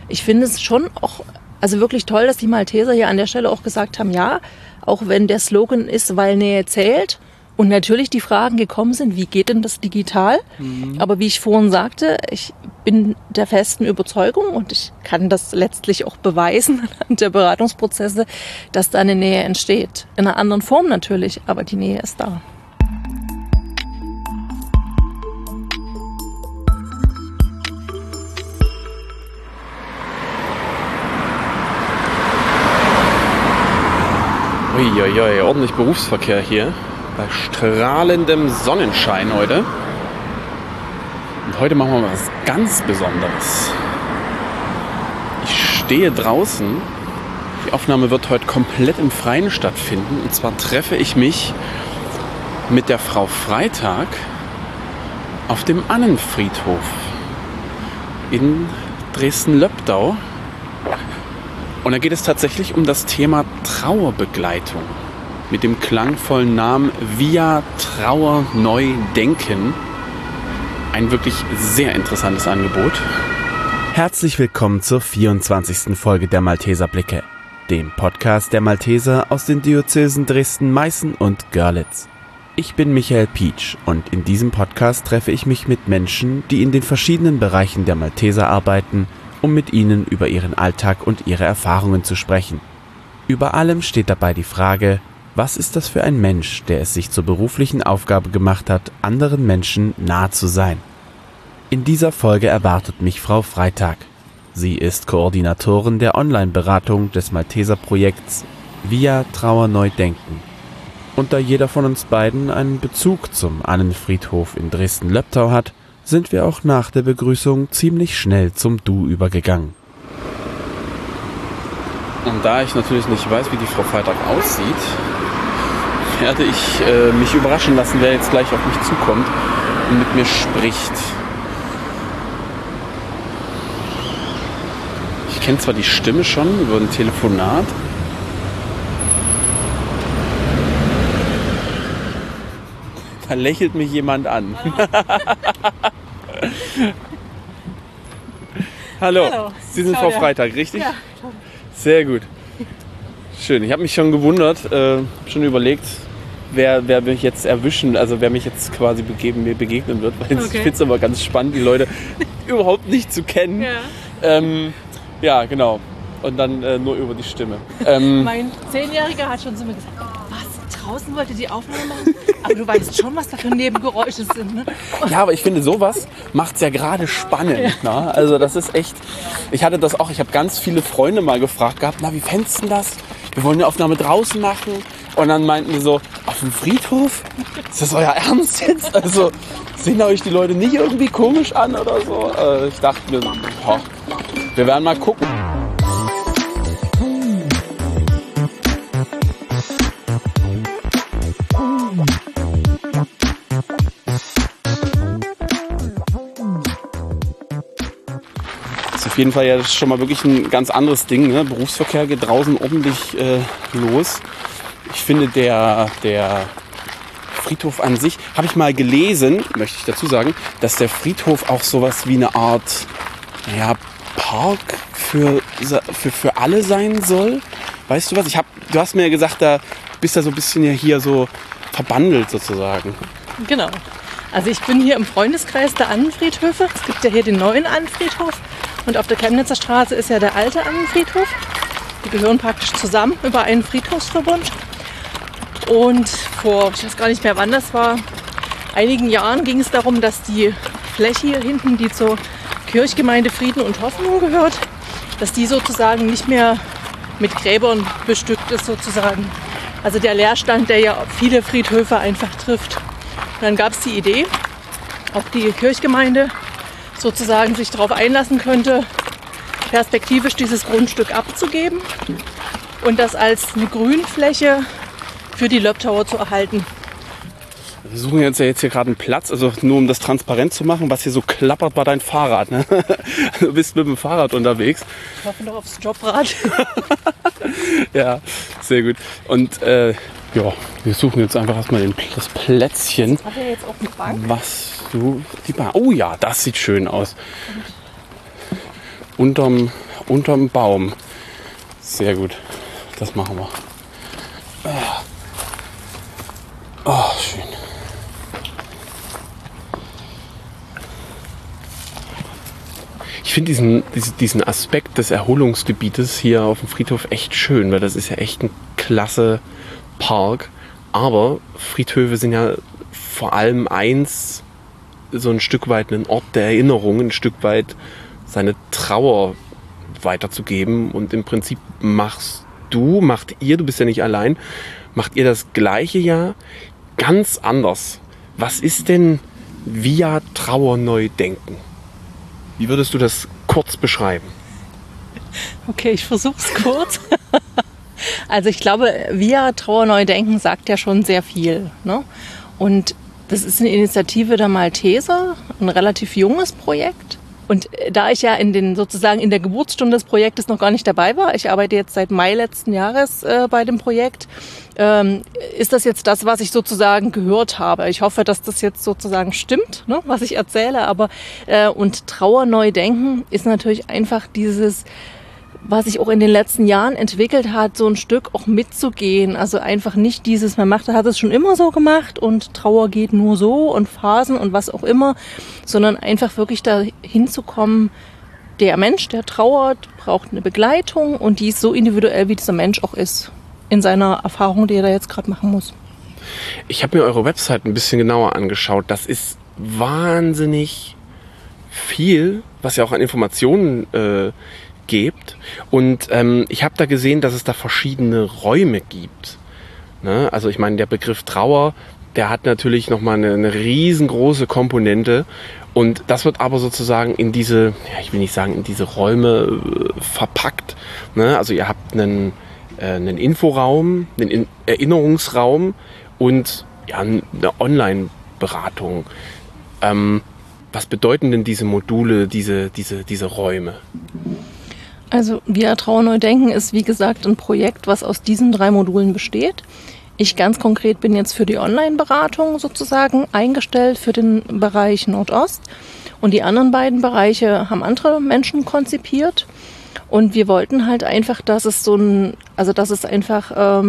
ich finde es schon auch, also wirklich toll, dass die Malteser hier an der Stelle auch gesagt haben, ja, auch wenn der Slogan ist, weil Nähe zählt. Und natürlich die Fragen gekommen sind, wie geht denn das digital? Aber wie ich vorhin sagte, ich bin der festen Überzeugung und ich kann das letztlich auch beweisen anhand der Beratungsprozesse, dass da eine Nähe entsteht. In einer anderen Form natürlich, aber die Nähe ist da. Uiuiui, ordentlich Berufsverkehr hier. Bei strahlendem Sonnenschein heute. Und heute machen wir was ganz Besonderes. Ich stehe draußen. Die Aufnahme wird heute komplett im Freien stattfinden. Und zwar treffe ich mich mit der Frau Freitag auf dem Annenfriedhof in Dresden-Löbdau. Und da geht es tatsächlich um das Thema Trauerbegleitung. Mit dem klangvollen Namen Via Trauer neu denken. Ein wirklich sehr interessantes Angebot. Herzlich willkommen zur 24. Folge der Malteser Blicke, dem Podcast der Malteser aus den Diözesen Dresden, Meißen und Görlitz. Ich bin Michael Pietsch und in diesem Podcast treffe ich mich mit Menschen, die in den verschiedenen Bereichen der Malteser arbeiten, um mit ihnen über ihren Alltag und ihre Erfahrungen zu sprechen. Über allem steht dabei die Frage: Was ist das für ein Mensch, der es sich zur beruflichen Aufgabe gemacht hat, anderen Menschen nahe zu sein? In dieser Folge erwartet mich Frau Freitag. Sie ist Koordinatorin der Online-Beratung des Malteser-Projekts Via Trauer neu denken. Und da jeder von uns beiden einen Bezug zum Annenfriedhof in Dresden-Löbdau hat, sind wir auch nach der Begrüßung ziemlich schnell zum Du übergegangen. Und da ich natürlich nicht weiß, wie die Frau Freitag aussieht, werde ich mich überraschen lassen, wer jetzt gleich auf mich zukommt und mit mir spricht. Ich kenne zwar die Stimme schon über ein Telefonat. Da lächelt mich jemand an. Hallo. Hallo. Sie sind Frau Freitag, richtig? Ja. Sehr gut. Schön. Ich habe mich schon gewundert, schon überlegt, wer mich jetzt erwischen, also wer mich jetzt quasi mir begegnen wird. Weil Ich finde es aber ganz spannend, die Leute überhaupt nicht zu kennen. Ja. Ja, genau. Und dann nur über die Stimme. Mein 10-Jähriger hat schon zu mir gesagt, was, draußen wollte die Aufnahme machen? Aber du weißt schon, was da für Nebengeräusche sind, ne? Ja, aber ich finde, sowas macht es ja gerade spannend. Ja. Ne? Also das ist echt, ich hatte das auch, ich habe ganz viele Freunde mal gefragt gehabt, na, wie fändest du das? Wir wollen eine Aufnahme draußen machen. Und dann meinten die so, auf dem Friedhof? Ist das euer Ernst jetzt? Also sehen euch die Leute nicht irgendwie komisch an oder so? Ich dachte mir, boah, wir werden mal gucken. Auf jeden Fall ja, das ist schon mal wirklich ein ganz anderes Ding. Ne? Berufsverkehr geht draußen ordentlich los. Ich finde, der Friedhof an sich, habe ich mal gelesen, möchte ich dazu sagen, dass der Friedhof auch sowas wie eine Art Park für alle sein soll. Weißt du was? Du hast mir ja gesagt, da bist du so ein bisschen ja hier so verbandelt sozusagen. Genau. Also ich bin hier im Freundeskreis der Annenfriedhöfe. Es gibt ja hier den neuen Annenfriedhof. Und auf der Chemnitzer Straße ist ja der alte Annenfriedhof. Die gehören praktisch zusammen über einen Friedhofsverbund. Und vor, ich weiß gar nicht mehr wann das war, einigen Jahren ging es darum, dass die Fläche hier hinten, die zur Kirchgemeinde Frieden und Hoffnung gehört, dass die sozusagen nicht mehr mit Gräbern bestückt ist sozusagen. Also der Leerstand, der ja viele Friedhöfe einfach trifft. Und dann gab es die Idee, ob die Kirchgemeinde sozusagen sich darauf einlassen könnte, perspektivisch dieses Grundstück abzugeben und das als eine Grünfläche für die Löbdauer zu erhalten. Wir suchen jetzt hier gerade einen Platz, also nur um das transparent zu machen, was hier so klappert, war dein Fahrrad. Ne? Du bist mit dem Fahrrad unterwegs. Ich hoffe noch aufs Jobrad. Ja, sehr gut. Und wir suchen jetzt einfach erstmal das Plätzchen. Hat er jetzt auch eine Bank? Oh ja, das sieht schön aus. Unterm unterm Baum. Sehr gut. Das machen wir. Oh, schön. Ich finde diesen Aspekt des Erholungsgebietes hier auf dem Friedhof echt schön, weil das ist ja echt ein klasse Park. Aber Friedhöfe sind ja vor allem so ein Stück weit ein Ort der Erinnerung, ein Stück weit seine Trauer weiterzugeben. Und im Prinzip macht ihr, du bist ja nicht allein, macht ihr das gleiche ja ganz anders. Was ist denn Via Trauer neu denken? Wie würdest du das kurz beschreiben? Okay, ich versuche es kurz. Also ich glaube, Via Trauer neu denken sagt ja schon sehr viel, ne? Und das ist eine Initiative der Malteser, ein relativ junges Projekt. Und da ich ja sozusagen in der Geburtsstunde des Projektes noch gar nicht dabei war, ich arbeite jetzt seit Mai letzten Jahres bei dem Projekt, ist das jetzt das, was ich sozusagen gehört habe. Ich hoffe, dass das jetzt sozusagen stimmt, ne, was ich erzähle. Aber und Trauer neu denken ist natürlich einfach dieses, was sich auch in den letzten Jahren entwickelt hat, so ein Stück auch mitzugehen. Also einfach nicht dieses, hat es schon immer so gemacht und Trauer geht nur so und Phasen und was auch immer, sondern einfach wirklich da hinzukommen, der Mensch, der trauert, braucht eine Begleitung und die ist so individuell, wie dieser Mensch auch ist, in seiner Erfahrung, die er da jetzt gerade machen muss. Ich habe mir eure Website ein bisschen genauer angeschaut. Das ist wahnsinnig viel, was ja auch an Informationen gibt. Und ich habe da gesehen, dass es da verschiedene Räume gibt. Ne? Also ich meine, der Begriff Trauer, der hat natürlich nochmal eine riesengroße Komponente. Und das wird aber sozusagen in diese, ich will nicht sagen in diese Räume verpackt. Ne? Also ihr habt einen Inforaum, einen Erinnerungsraum und ja, eine Online-Beratung. Was bedeuten denn diese Module, diese Räume? Also Via Trauer neu denken ist wie gesagt ein Projekt, was aus diesen 3 Modulen besteht. Ich ganz konkret bin jetzt für die Online-Beratung sozusagen eingestellt für den Bereich Nordost und die anderen beiden Bereiche haben andere Menschen konzipiert und wir wollten halt einfach, dass es einfach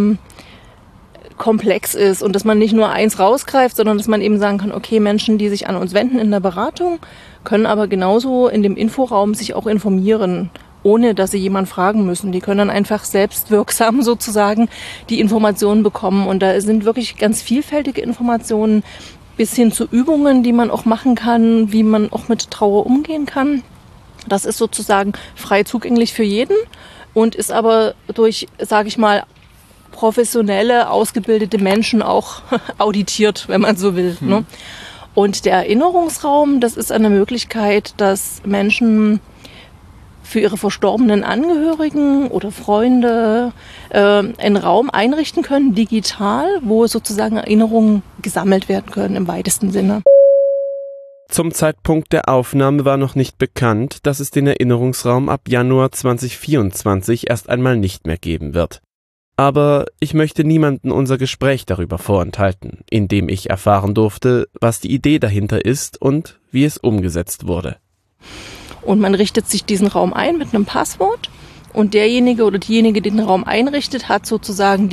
komplex ist und dass man nicht nur eins rausgreift, sondern dass man eben sagen kann, okay, Menschen, die sich an uns wenden in der Beratung, können aber genauso in dem Inforaum sich auch informieren, ohne dass sie jemanden fragen müssen. Die können dann einfach selbstwirksam sozusagen die Informationen bekommen. Und da sind wirklich ganz vielfältige Informationen bis hin zu Übungen, die man auch machen kann, wie man auch mit Trauer umgehen kann. Das ist sozusagen frei zugänglich für jeden und ist aber durch, sage ich mal, professionelle, ausgebildete Menschen auch auditiert, wenn man so will. Ne? Und der Erinnerungsraum, das ist eine Möglichkeit, dass Menschen für ihre verstorbenen Angehörigen oder Freunde einen Raum einrichten können, digital, wo sozusagen Erinnerungen gesammelt werden können im weitesten Sinne. Zum Zeitpunkt der Aufnahme war noch nicht bekannt, dass es den Erinnerungsraum ab Januar 2024 erst einmal nicht mehr geben wird. Aber ich möchte niemanden unser Gespräch darüber vorenthalten, indem ich erfahren durfte, was die Idee dahinter ist und wie es umgesetzt wurde. Und man richtet sich diesen Raum ein mit einem Passwort und derjenige oder diejenige, die den Raum einrichtet, hat sozusagen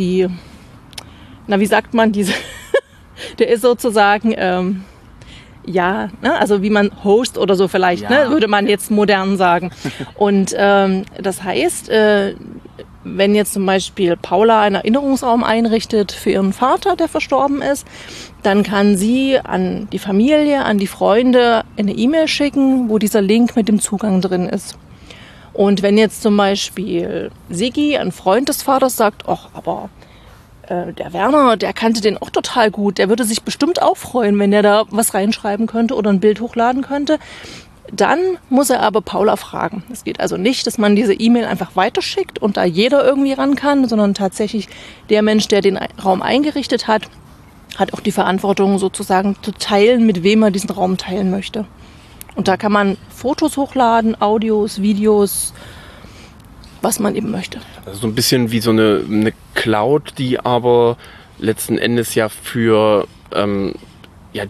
der ist sozusagen, also wie man Host oder so vielleicht, würde man jetzt modern sagen. Und das heißt, wenn jetzt zum Beispiel Paula einen Erinnerungsraum einrichtet für ihren Vater, der verstorben ist, dann kann sie an die Familie, an die Freunde eine E-Mail schicken, wo dieser Link mit dem Zugang drin ist. Und wenn jetzt zum Beispiel Sigi, ein Freund des Vaters, sagt, ach, aber der Werner, der kannte den auch total gut, der würde sich bestimmt auch freuen, wenn der da was reinschreiben könnte oder ein Bild hochladen könnte, dann muss er aber Paula fragen. Es geht also nicht, dass man diese E-Mail einfach weiterschickt und da jeder irgendwie ran kann, sondern tatsächlich der Mensch, der den Raum eingerichtet hat, hat auch die Verantwortung sozusagen zu teilen, mit wem er diesen Raum teilen möchte. Und da kann man Fotos hochladen, Audios, Videos, was man eben möchte. Also so ein bisschen wie so eine Cloud, die aber letzten Endes ja für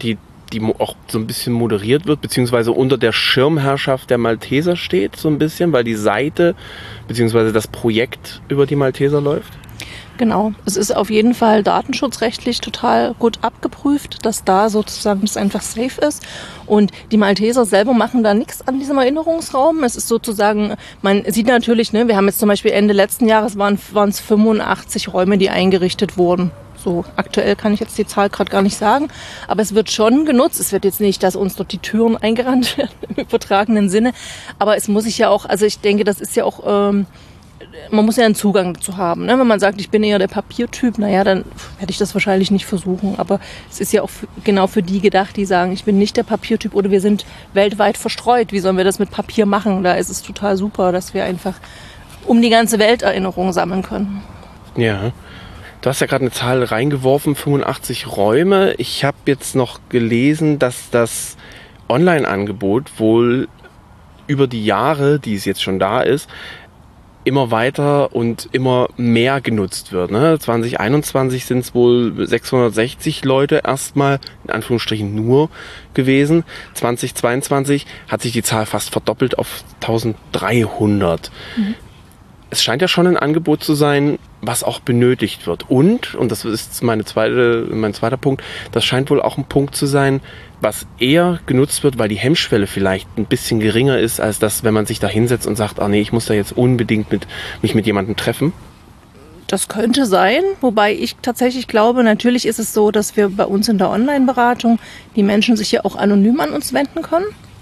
die auch so ein bisschen moderiert wird, beziehungsweise unter der Schirmherrschaft der Malteser steht, so ein bisschen, weil die Seite, beziehungsweise das Projekt über die Malteser läuft? Genau, es ist auf jeden Fall datenschutzrechtlich total gut abgeprüft, dass da sozusagen das einfach safe ist. Und die Malteser selber machen da nichts an diesem Erinnerungsraum. Es ist sozusagen, man sieht natürlich, ne, wir haben jetzt zum Beispiel Ende letzten Jahres waren es 85 Räume, die eingerichtet wurden. So aktuell kann ich jetzt die Zahl gerade gar nicht sagen, aber es wird schon genutzt. Es wird jetzt nicht, dass uns dort die Türen eingerannt werden im übertragenen Sinne, aber es muss sich ja auch, also ich denke, das ist ja auch, man muss ja einen Zugang dazu haben. Ne? Wenn man sagt, ich bin eher der Papiertyp, naja, dann werde ich das wahrscheinlich nicht versuchen. Aber es ist ja auch genau für die gedacht, die sagen, ich bin nicht der Papiertyp oder wir sind weltweit verstreut. Wie sollen wir das mit Papier machen? Da ist es total super, dass wir einfach um die ganze Welt Erinnerungen sammeln können. Ja. Du hast ja gerade eine Zahl reingeworfen, 85 Räume. Ich habe jetzt noch gelesen, dass das Online-Angebot wohl über die Jahre, die es jetzt schon da ist, immer weiter und immer mehr genutzt wird. Ne? 2021 sind es wohl 660 Leute erstmal, in Anführungsstrichen nur gewesen. 2022 hat sich die Zahl fast verdoppelt auf 1300. Es scheint ja schon ein Angebot zu sein, was auch benötigt wird. Und das ist mein zweiter Punkt, das scheint wohl auch ein Punkt zu sein, was eher genutzt wird, weil die Hemmschwelle vielleicht ein bisschen geringer ist, als das, wenn man sich da hinsetzt und sagt, nee, ich muss da jetzt unbedingt mich mit jemandem treffen. Das könnte sein, wobei ich tatsächlich glaube, natürlich ist es so, dass wir bei uns in der Online-Beratung die Menschen sich ja auch anonym an uns wenden können.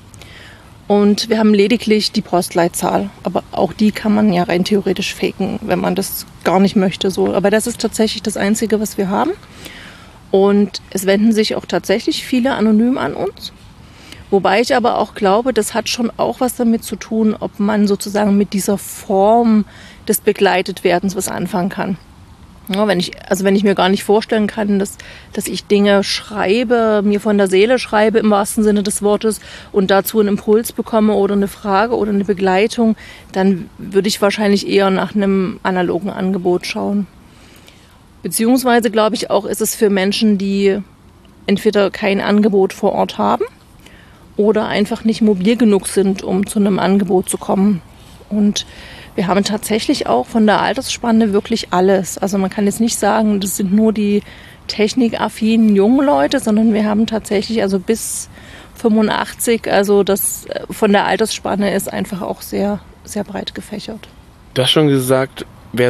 Und wir haben lediglich die Postleitzahl. Aber auch die kann man ja rein theoretisch faken, wenn man das gar nicht möchte. So. Aber das ist tatsächlich das Einzige, was wir haben. Und es wenden sich auch tatsächlich viele anonym an uns. Wobei ich aber auch glaube, das hat schon auch was damit zu tun, ob man sozusagen mit dieser Form des Begleitetwerdens was anfangen kann. Ja, wenn ich mir gar nicht vorstellen kann, dass ich Dinge schreibe, mir von der Seele schreibe im wahrsten Sinne des Wortes und dazu einen Impuls bekomme oder eine Frage oder eine Begleitung, dann würde ich wahrscheinlich eher nach einem analogen Angebot schauen. Beziehungsweise glaube ich auch, ist es für Menschen, die entweder kein Angebot vor Ort haben oder einfach nicht mobil genug sind, um zu einem Angebot zu kommen. Und wir haben tatsächlich auch von der Altersspanne wirklich alles. Also man kann jetzt nicht sagen, das sind nur die technikaffinen jungen Leute, sondern wir haben tatsächlich also bis 85, also das von der Altersspanne ist einfach auch sehr, sehr breit gefächert. Du hast schon gesagt, wer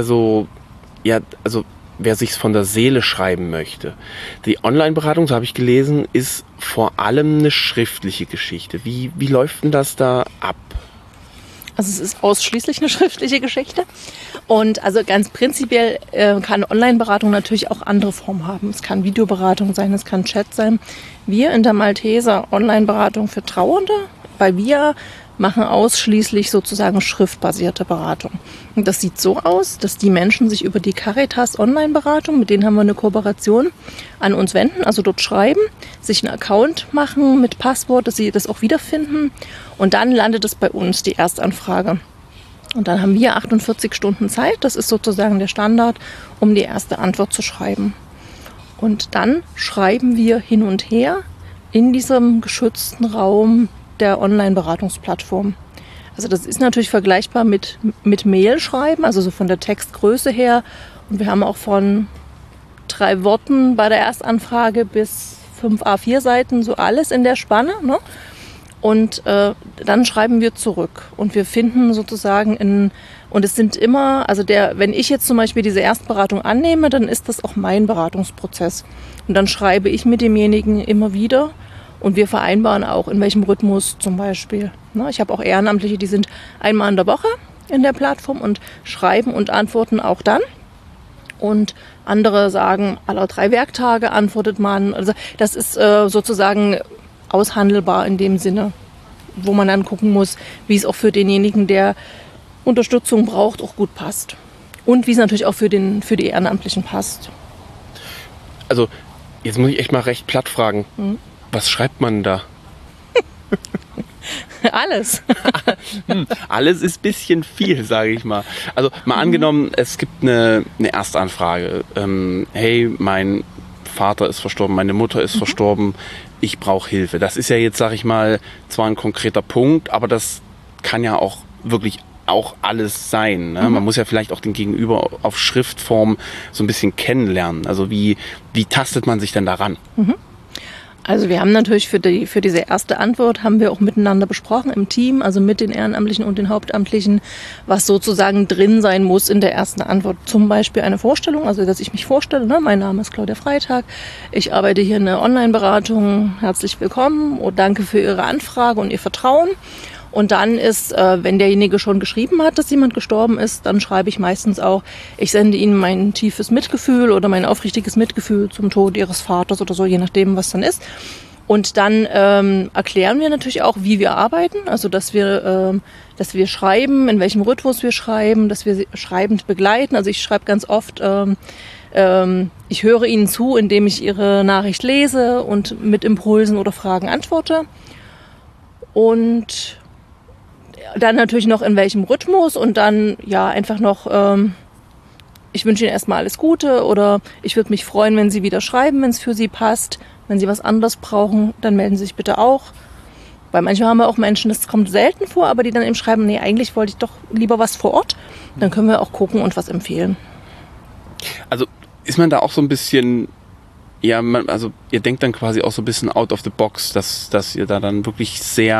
sich's von der Seele schreiben möchte. Die Online-Beratung, so habe ich gelesen, ist vor allem eine schriftliche Geschichte. Wie läuft denn das da ab? Also es ist ausschließlich eine schriftliche Geschichte. Und also ganz prinzipiell kann Online-Beratung natürlich auch andere Formen haben. Es kann Videoberatung sein, es kann Chat sein. Wir in der Malteser Online-Beratung für Trauernde, bei wir machen ausschließlich sozusagen schriftbasierte Beratung. Und das sieht so aus, dass die Menschen sich über die Caritas Online-Beratung, mit denen haben wir eine Kooperation, an uns wenden, also dort schreiben, sich einen Account machen mit Passwort, dass sie das auch wiederfinden und dann landet es bei uns, die Erstanfrage. Und dann haben wir 48 Stunden Zeit, das ist sozusagen der Standard, um die erste Antwort zu schreiben. Und dann schreiben wir hin und her in diesem geschützten Raum der Online-Beratungsplattform. Also das ist natürlich vergleichbar mit Mail schreiben, also so von der Textgröße her. Und wir haben auch von 3 Worten bei der Erstanfrage bis 5 A4-Seiten, so alles in der Spanne. Ne? Und dann schreiben wir zurück. Und wir finden sozusagen und es sind immer, also wenn ich jetzt zum Beispiel diese Erstberatung annehme, dann ist das auch mein Beratungsprozess. Und dann schreibe ich mit demjenigen immer wieder. Und wir vereinbaren auch, in welchem Rhythmus zum Beispiel. Ich habe auch Ehrenamtliche, die sind einmal in der Woche in der Plattform und schreiben und antworten auch dann. Und andere sagen, alle 3 Werktage antwortet man. Also das ist sozusagen aushandelbar in dem Sinne, wo man dann gucken muss, wie es auch für denjenigen, der Unterstützung braucht, auch gut passt. Und wie es natürlich auch für die Ehrenamtlichen passt. Also jetzt muss ich echt mal recht platt fragen. Was schreibt man da? Alles. Alles ist ein bisschen viel, sage ich mal. Also mal angenommen, es gibt eine Erstanfrage. Hey, mein Vater ist verstorben, meine Mutter ist verstorben, ich brauche Hilfe. Das ist ja jetzt, sag ich mal, zwar ein konkreter Punkt, aber das kann ja auch wirklich auch alles sein. Ne? Man muss ja vielleicht auch den Gegenüber auf Schriftform so ein bisschen kennenlernen. Also wie tastet man sich denn daran? Also wir haben natürlich für diese erste Antwort haben wir auch miteinander besprochen im Team, also mit den Ehrenamtlichen und den Hauptamtlichen, was sozusagen drin sein muss in der ersten Antwort. Zum Beispiel eine Vorstellung, also dass ich mich vorstelle, ne? Mein Name ist Claudia Freitag, ich arbeite hier in der Online-Beratung, herzlich willkommen und danke für Ihre Anfrage und Ihr Vertrauen. Und dann ist, wenn derjenige schon geschrieben hat, dass jemand gestorben ist, dann schreibe ich meistens auch, ich sende Ihnen mein tiefes Mitgefühl oder mein aufrichtiges Mitgefühl zum Tod Ihres Vaters oder so, je nachdem, was dann ist. Und dann erklären wir natürlich auch, wie wir arbeiten, also dass wir schreiben, in welchem Rhythmus wir schreiben, dass wir schreibend begleiten. Also ich schreibe ganz oft, ich höre Ihnen zu, indem ich Ihre Nachricht lese und mit Impulsen oder Fragen antworte. Und dann natürlich noch in welchem Rhythmus und dann ja einfach noch, ich wünsche Ihnen erstmal alles Gute oder ich würde mich freuen, wenn Sie wieder schreiben, wenn es für Sie passt. Wenn Sie was anderes brauchen, dann melden Sie sich bitte auch. Weil manchmal haben wir auch Menschen, das kommt selten vor, aber die dann eben schreiben, nee, eigentlich wollte ich doch lieber was vor Ort. Dann können wir auch gucken und was empfehlen. Also ist man da auch so ein bisschen, ja, also ihr denkt dann quasi auch so ein bisschen out of the box, dass ihr da dann wirklich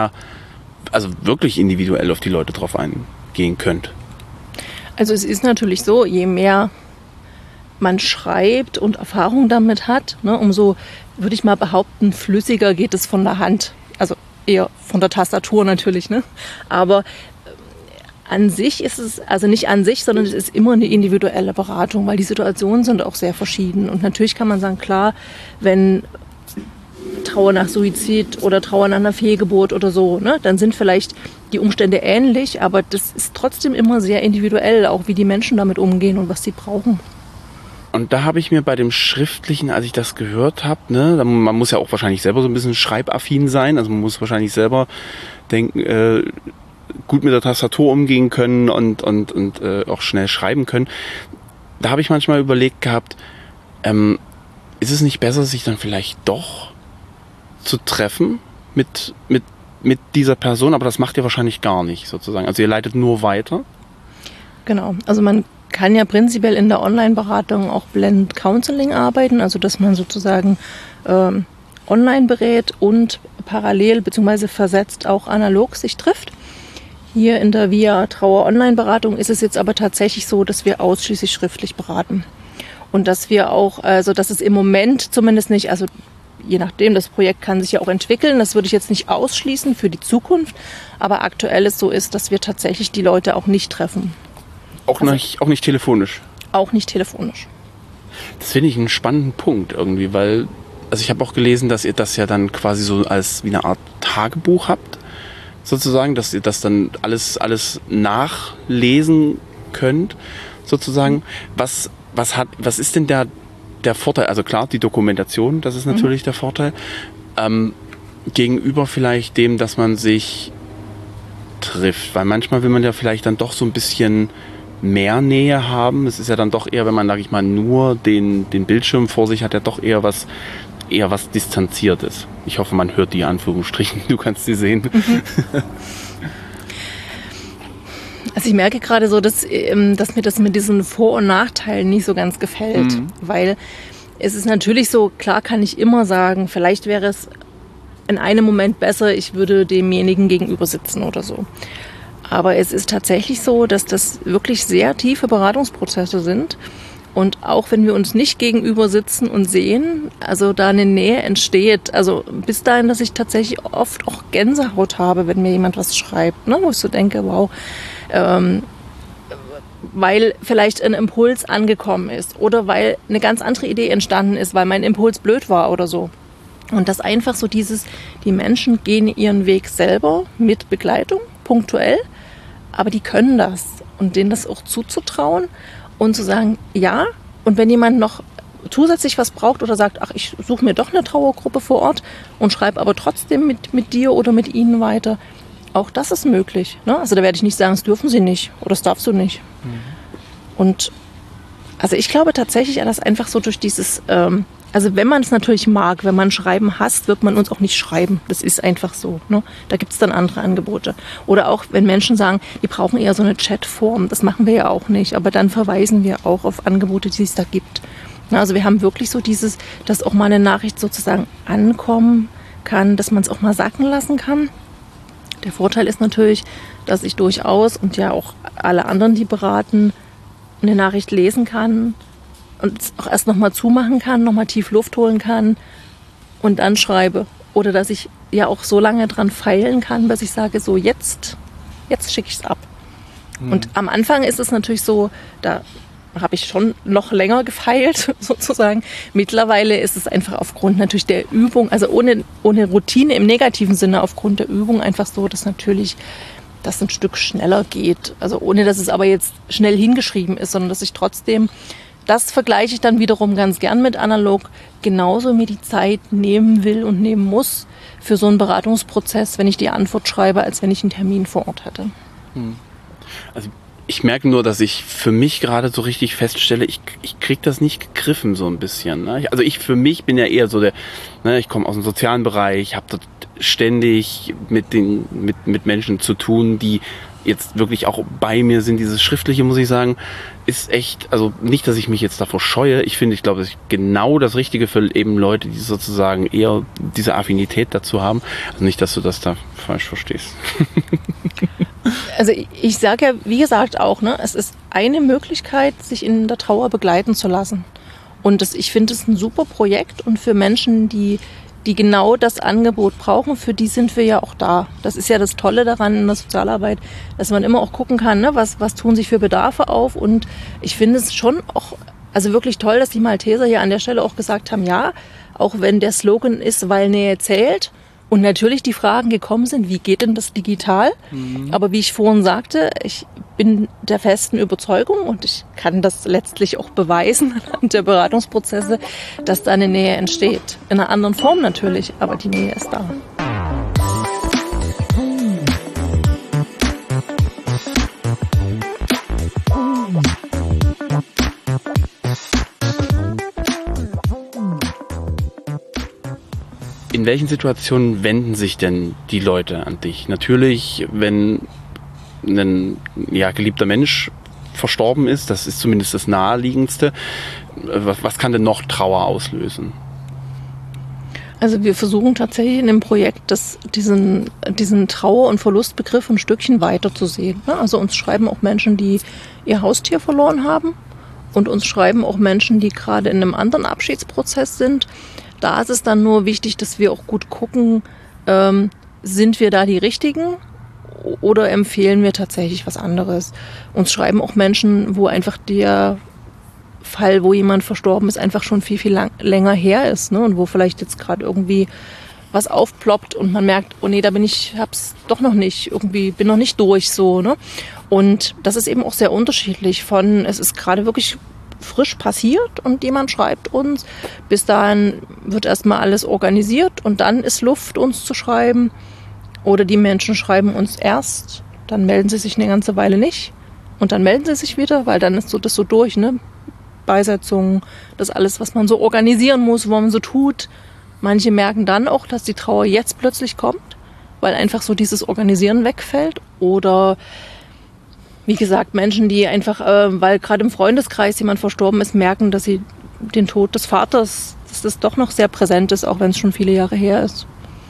wirklich individuell auf die Leute drauf eingehen könnt. Also es ist natürlich so, je mehr man schreibt und Erfahrung damit hat, ne, umso, würde ich mal behaupten, flüssiger geht es von der Hand. Also eher von der Tastatur natürlich, ne? Aber an sich ist es, also nicht an sich, sondern es ist immer eine individuelle Beratung, weil die Situationen sind auch sehr verschieden. Und natürlich kann man sagen, klar, wenn Trauer nach Suizid oder Trauer nach einer Fehlgeburt oder so, ne, dann sind vielleicht die Umstände ähnlich, aber das ist trotzdem immer sehr individuell, auch wie die Menschen damit umgehen und was sie brauchen. Und da habe ich mir bei dem Schriftlichen, als ich das gehört habe, ne, man muss ja auch wahrscheinlich selber so ein bisschen schreibaffin sein, also man muss wahrscheinlich selber denken, gut mit der Tastatur umgehen können und auch schnell schreiben können. Da habe ich manchmal überlegt gehabt, ist es nicht besser, sich dann vielleicht doch zu treffen mit dieser Person, aber das macht ihr wahrscheinlich gar nicht sozusagen. Also ihr leitet nur weiter? Genau, also man kann ja prinzipiell in der Online-Beratung auch Blended Counseling arbeiten, also dass man sozusagen online berät und parallel bzw. versetzt auch analog sich trifft. Hier in der VIA Trauer Online-Beratung ist es jetzt aber tatsächlich so, dass wir ausschließlich schriftlich beraten. Und dass wir auch, also dass es im Moment zumindest nicht, also je nachdem, das Projekt kann sich ja auch entwickeln, das würde ich jetzt nicht ausschließen für die Zukunft, aber aktuell es so ist, dass wir tatsächlich die Leute auch nicht treffen. Auch nicht telefonisch? Auch nicht telefonisch. Das finde ich einen spannenden Punkt irgendwie, weil, also ich habe auch gelesen, dass ihr das ja dann quasi so als wie eine Art Tagebuch habt, sozusagen, dass ihr das dann alles nachlesen könnt, sozusagen. Was ist denn der Vorteil? Also klar, die Dokumentation, das ist natürlich der Vorteil. Gegenüber vielleicht dem, dass man sich trifft, weil manchmal will man ja vielleicht dann doch so ein bisschen mehr Nähe haben. Es ist ja dann doch eher, wenn man, sag ich mal, nur den Bildschirm vor sich hat, ja doch eher was Distanziertes. Ich hoffe, man hört die Anführungsstrichen. Du kannst sie sehen. Also ich merke gerade so, dass mir das mit diesen Vor- und Nachteilen nicht so ganz gefällt. Weil es ist natürlich so, klar kann ich immer sagen, vielleicht wäre es in einem Moment besser, ich würde demjenigen gegenüber sitzen oder so. Aber es ist tatsächlich so, dass das wirklich sehr tiefe Beratungsprozesse sind. Und auch wenn wir uns nicht gegenüber sitzen und sehen, also da eine Nähe entsteht, also bis dahin, dass ich tatsächlich oft auch Gänsehaut habe, wenn mir jemand was schreibt, ne, wo ich so denke, wow, weil vielleicht ein Impuls angekommen ist oder weil eine ganz andere Idee entstanden ist, weil mein Impuls blöd war oder so. Und das einfach so die Menschen gehen ihren Weg selber mit Begleitung, punktuell, aber die können das und denen das auch zuzutrauen und zu sagen, ja, und wenn jemand noch zusätzlich was braucht oder sagt, ach, ich suche mir doch eine Trauergruppe vor Ort und schreibe aber trotzdem mit dir oder mit ihnen weiter, auch das ist möglich. Ne? Also da werde ich nicht sagen, das dürfen sie nicht oder das darfst du nicht. Und also ich glaube tatsächlich, dass einfach so durch dieses Also wenn man es natürlich mag, wenn man Schreiben hasst, wird man uns auch nicht schreiben. Das ist einfach so. Ne? Da gibt es dann andere Angebote. Oder auch wenn Menschen sagen, die brauchen eher so eine Chatform. Das machen wir ja auch nicht. Aber dann verweisen wir auch auf Angebote, die es da gibt. Also wir haben wirklich so dieses, dass auch mal eine Nachricht sozusagen ankommen kann, dass man es auch mal sacken lassen kann. Der Vorteil ist natürlich, dass ich durchaus und ja auch alle anderen, die beraten, eine Nachricht lesen kann und es auch erst nochmal zumachen kann, nochmal tief Luft holen kann und dann schreibe. Oder dass ich ja auch so lange dran feilen kann, bis ich sage, so jetzt schicke ich es ab. Und am Anfang ist es natürlich so, da habe ich schon noch länger gefeilt, sozusagen. Mittlerweile ist es einfach aufgrund natürlich der Übung, also ohne Routine im negativen Sinne, aufgrund der Übung einfach so, dass natürlich das ein Stück schneller geht. Also ohne, dass es aber jetzt schnell hingeschrieben ist, sondern dass ich trotzdem, das vergleiche ich dann wiederum ganz gern mit analog, genauso mir die Zeit nehmen will und nehmen muss für so einen Beratungsprozess, wenn ich die Antwort schreibe, als wenn ich einen Termin vor Ort hätte. Also ich merke nur, dass ich für mich gerade so richtig feststelle, ich kriege das nicht gegriffen so ein bisschen. Ne? Also ich für mich bin ja eher so ich komme aus dem sozialen Bereich, habe dort ständig mit Menschen zu tun, die jetzt wirklich auch bei mir sind. Dieses Schriftliche, muss ich sagen, ist echt, also nicht, dass ich mich jetzt davor scheue. Ich glaube, das ist genau das Richtige für eben Leute, die sozusagen eher diese Affinität dazu haben. Also nicht, dass du das da falsch verstehst. Also ich sage ja, wie gesagt auch, es ist eine Möglichkeit, sich in der Trauer begleiten zu lassen. Und ich finde es ein super Projekt und für Menschen, die genau das Angebot brauchen, für die sind wir ja auch da. Das ist ja das Tolle daran in der Sozialarbeit, dass man immer auch gucken kann, was tun sich für Bedarfe auf. Und ich finde es schon auch, also wirklich toll, dass die Malteser hier an der Stelle auch gesagt haben, ja, auch wenn der Slogan ist, weil Nähe zählt. Und natürlich die Fragen gekommen sind, wie geht denn das digital? Aber wie ich vorhin sagte, ich bin der festen Überzeugung und ich kann das letztlich auch beweisen anhand der Beratungsprozesse, dass da eine Nähe entsteht. In einer anderen Form natürlich, aber die Nähe ist da. In welchen Situationen wenden sich denn die Leute an dich? Natürlich, wenn ein geliebter Mensch verstorben ist, das ist zumindest das Naheliegendste. Was kann denn noch Trauer auslösen? Also wir versuchen tatsächlich in dem Projekt diesen Trauer- und Verlustbegriff ein Stückchen weiter zu sehen. Also uns schreiben auch Menschen, die ihr Haustier verloren haben, und uns schreiben auch Menschen, die gerade in einem anderen Abschiedsprozess sind. Da ist es dann nur wichtig, dass wir auch gut gucken, sind wir da die Richtigen oder empfehlen wir tatsächlich was anderes. Uns schreiben auch Menschen, wo einfach der Fall, wo jemand verstorben ist, einfach schon viel, viel länger her ist, ne? Und wo vielleicht jetzt gerade irgendwie was aufploppt und man merkt, oh nee, hab's doch noch nicht, irgendwie bin noch nicht durch so, ne? Und das ist eben auch sehr unterschiedlich es ist gerade wirklich frisch passiert und jemand schreibt uns. Bis dahin wird erstmal alles organisiert und dann ist Luft, uns zu schreiben. Oder die Menschen schreiben uns erst, dann melden sie sich eine ganze Weile nicht und dann melden sie sich wieder, weil dann ist das so durch, ne? Beisetzung, das alles, was man so organisieren muss, wo man so tut. Manche merken dann auch, dass die Trauer jetzt plötzlich kommt, weil einfach so dieses Organisieren wegfällt. Oder wie gesagt, Menschen, die einfach, weil gerade im Freundeskreis jemand verstorben ist, merken, dass sie den Tod des Vaters, dass das doch noch sehr präsent ist, auch wenn es schon viele Jahre her ist.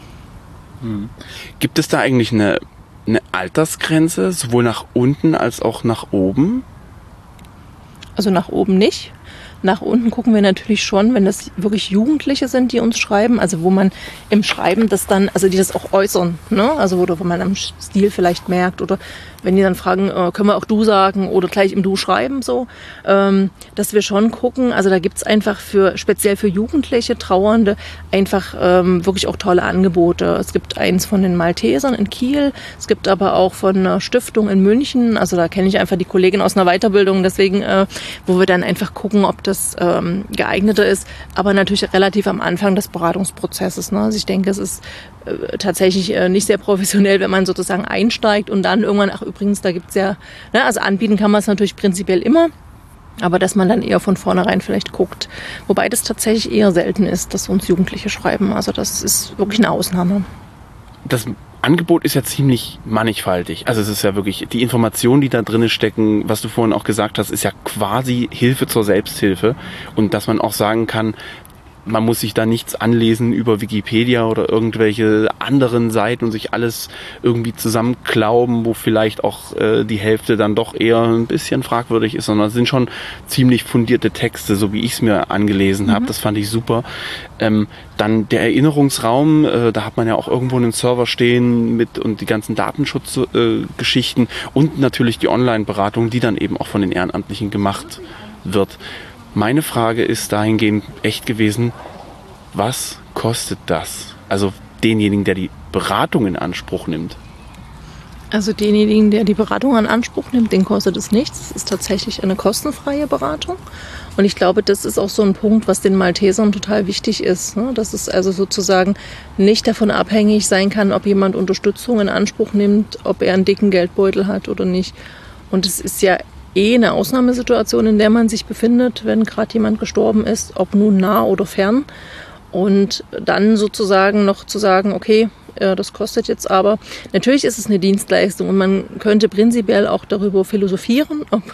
Gibt es da eigentlich eine Altersgrenze, sowohl nach unten als auch nach oben? Also nach oben nicht. Nach unten gucken wir natürlich schon, wenn das wirklich Jugendliche sind, die uns schreiben, also wo man im Schreiben das dann, also die das auch äußern, ne? Also wo man am Stil vielleicht merkt oder wenn die dann fragen, können wir auch du sagen oder gleich im Du schreiben, so, dass wir schon gucken, also da gibt's einfach speziell für Jugendliche, Trauernde, einfach wirklich auch tolle Angebote. Es gibt eins von den Maltesern in Kiel, es gibt aber auch von einer Stiftung in München, also da kenne ich einfach die Kollegin aus einer Weiterbildung, deswegen, wo wir dann einfach gucken, ob das geeigneter ist, aber natürlich relativ am Anfang des Beratungsprozesses, ne? Also ich denke, es ist tatsächlich nicht sehr professionell, wenn man sozusagen einsteigt und dann irgendwann, ach übrigens, da gibt's ja, ne, also anbieten kann man es natürlich prinzipiell immer, Aber dass man dann eher von vornherein vielleicht guckt. Wobei das tatsächlich eher selten ist, dass uns Jugendliche schreiben. Also das ist wirklich eine Ausnahme. Das Angebot ist ja ziemlich mannigfaltig. Also es ist ja wirklich, die Informationen, die da drin stecken, was du vorhin auch gesagt hast, ist ja quasi Hilfe zur Selbsthilfe. Und dass man auch sagen kann, man muss sich da nichts anlesen über Wikipedia oder irgendwelche anderen Seiten und sich alles irgendwie zusammenklauben, wo vielleicht auch die Hälfte dann doch eher ein bisschen fragwürdig ist, sondern es sind schon ziemlich fundierte Texte, so wie ich es mir angelesen habe. Das fand ich super. Dann der Erinnerungsraum, da hat man ja auch irgendwo einen Server stehen mit und die ganzen Datenschutzgeschichten und natürlich die Online-Beratung, die dann eben auch von den Ehrenamtlichen gemacht wird. Meine Frage ist dahingehend echt gewesen, was kostet das? Also denjenigen, der die Beratung in Anspruch nimmt. Also denjenigen, der die Beratung in Anspruch nimmt, den kostet es nichts. Es ist tatsächlich eine kostenfreie Beratung. Und ich glaube, das ist auch so ein Punkt, was den Maltesern total wichtig ist. Dass es also sozusagen nicht davon abhängig sein kann, ob jemand Unterstützung in Anspruch nimmt, ob er einen dicken Geldbeutel hat oder nicht. Und es ist ja eine Ausnahmesituation, in der man sich befindet, wenn gerade jemand gestorben ist, ob nun nah oder fern. Und dann sozusagen noch zu sagen, okay, das kostet jetzt aber. Natürlich ist es eine Dienstleistung und man könnte prinzipiell auch darüber philosophieren, ob,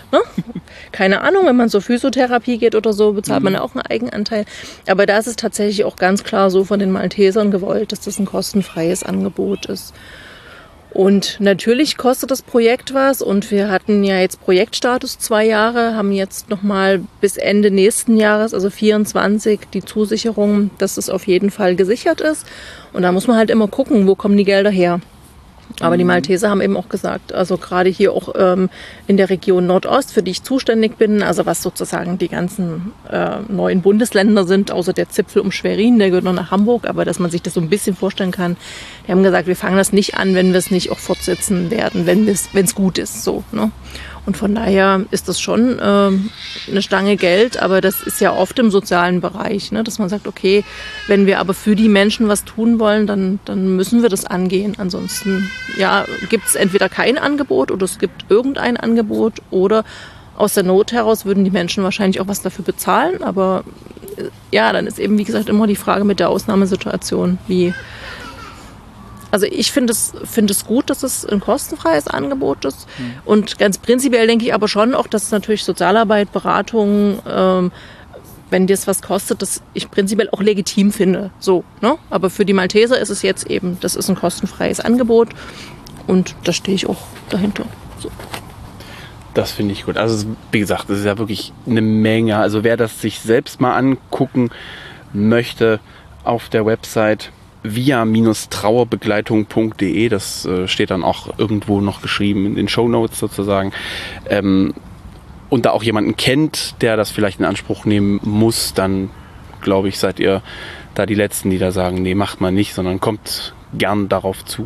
keine Ahnung, wenn man zur Physiotherapie geht oder so, bezahlt man auch einen Eigenanteil. Aber da ist es tatsächlich auch ganz klar so von den Maltesern gewollt, dass das ein kostenfreies Angebot ist. Und natürlich kostet das Projekt was und wir hatten ja jetzt Projektstatus 2 Jahre, haben jetzt nochmal bis Ende nächsten Jahres, also 24, die Zusicherung, dass es auf jeden Fall gesichert ist. Und da muss man halt immer gucken, wo kommen die Gelder her. Aber die Malteser haben eben auch gesagt, also gerade hier auch in der Region Nordost, für die ich zuständig bin, also was sozusagen die ganzen neuen Bundesländer sind, außer der Zipfel um Schwerin, der gehört noch nach Hamburg, aber dass man sich das so ein bisschen vorstellen kann. Die haben gesagt, wir fangen das nicht an, wenn wir es nicht auch fortsetzen werden, wenn es gut ist. So, ne? Und von daher ist das schon eine Stange Geld, aber das ist ja oft im sozialen Bereich, ne? Dass man sagt, okay, wenn wir aber für die Menschen was tun wollen, dann müssen wir das angehen. Ansonsten gibt es entweder kein Angebot oder es gibt irgendein Angebot oder aus der Not heraus würden die Menschen wahrscheinlich auch was dafür bezahlen. Aber dann ist eben, wie gesagt, immer die Frage mit der Ausnahmesituation, Also ich finde es gut, dass es ein kostenfreies Angebot ist. Und ganz prinzipiell denke ich aber schon auch, dass natürlich Sozialarbeit, Beratung, wenn das was kostet, das ich prinzipiell auch legitim finde. So, ne? Aber für die Malteser ist es jetzt eben, das ist ein kostenfreies Angebot und da stehe ich auch dahinter. So. Das finde ich gut. Also wie gesagt, das ist ja wirklich eine Menge. Also wer das sich selbst mal angucken möchte auf der Website via-trauerbegleitung.de, das steht dann auch irgendwo noch geschrieben in den Shownotes sozusagen, und da auch jemanden kennt, der das vielleicht in Anspruch nehmen muss, dann glaube ich, seid ihr da die Letzten, die da sagen, nee, macht man nicht, sondern kommt gern darauf zu.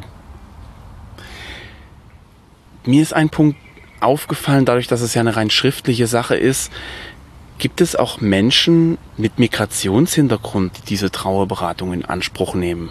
Mir ist ein Punkt aufgefallen, dadurch, dass es ja eine rein schriftliche Sache ist. Gibt es auch Menschen mit Migrationshintergrund, die diese Trauerberatung in Anspruch nehmen?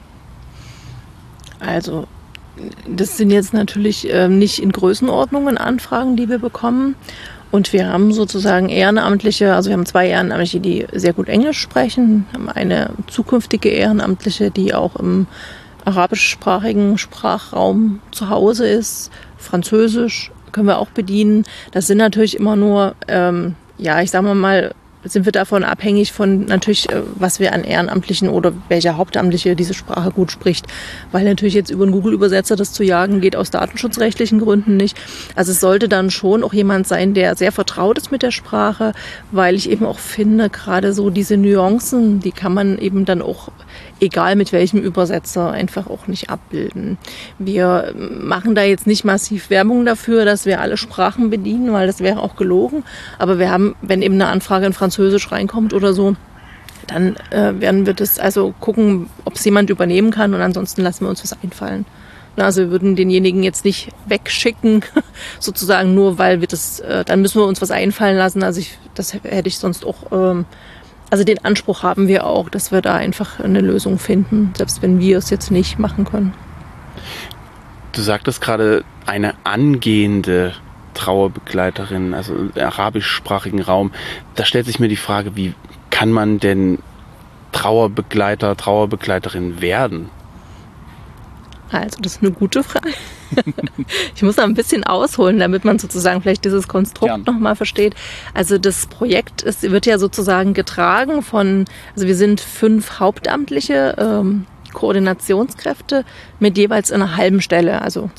Also, das sind jetzt natürlich nicht in Größenordnungen Anfragen, die wir bekommen. Und wir haben sozusagen Ehrenamtliche, also wir haben 2 Ehrenamtliche, die sehr gut Englisch sprechen, haben eine zukünftige Ehrenamtliche, die auch im arabischsprachigen Sprachraum zu Hause ist. Französisch können wir auch bedienen. Das sind natürlich immer nur ich sage mal, sind wir davon abhängig von natürlich, was wir an Ehrenamtlichen oder welcher Hauptamtliche diese Sprache gut spricht. Weil natürlich jetzt über einen Google-Übersetzer das zu jagen geht aus datenschutzrechtlichen Gründen nicht. Also es sollte dann schon auch jemand sein, der sehr vertraut ist mit der Sprache, weil ich eben auch finde, gerade so diese Nuancen, die kann man eben dann auch, egal mit welchem Übersetzer, einfach auch nicht abbilden. Wir machen da jetzt nicht massiv Werbung dafür, dass wir alle Sprachen bedienen, weil das wäre auch gelogen. Aber wir haben, wenn eben eine Anfrage in Französisch reinkommt oder so, dann werden wir das also gucken, ob es jemand übernehmen kann und ansonsten lassen wir uns was einfallen. Also wir würden denjenigen jetzt nicht wegschicken, sozusagen nur, weil wir das, dann müssen wir uns was einfallen lassen. Also das hätte ich sonst auch, also den Anspruch haben wir auch, dass wir da einfach eine Lösung finden, selbst wenn wir es jetzt nicht machen können. Du sagtest gerade, eine angehende Trauerbegleiterin, also im arabischsprachigen Raum. Da stellt sich mir die Frage, wie kann man denn Trauerbegleiter, Trauerbegleiterin werden? Also, das ist eine gute Frage. Ich muss da ein bisschen ausholen, damit man sozusagen vielleicht dieses Konstrukt nochmal versteht. Also das Projekt wird ja sozusagen getragen also wir sind 5 hauptamtliche Koordinationskräfte mit jeweils einer halben Stelle, also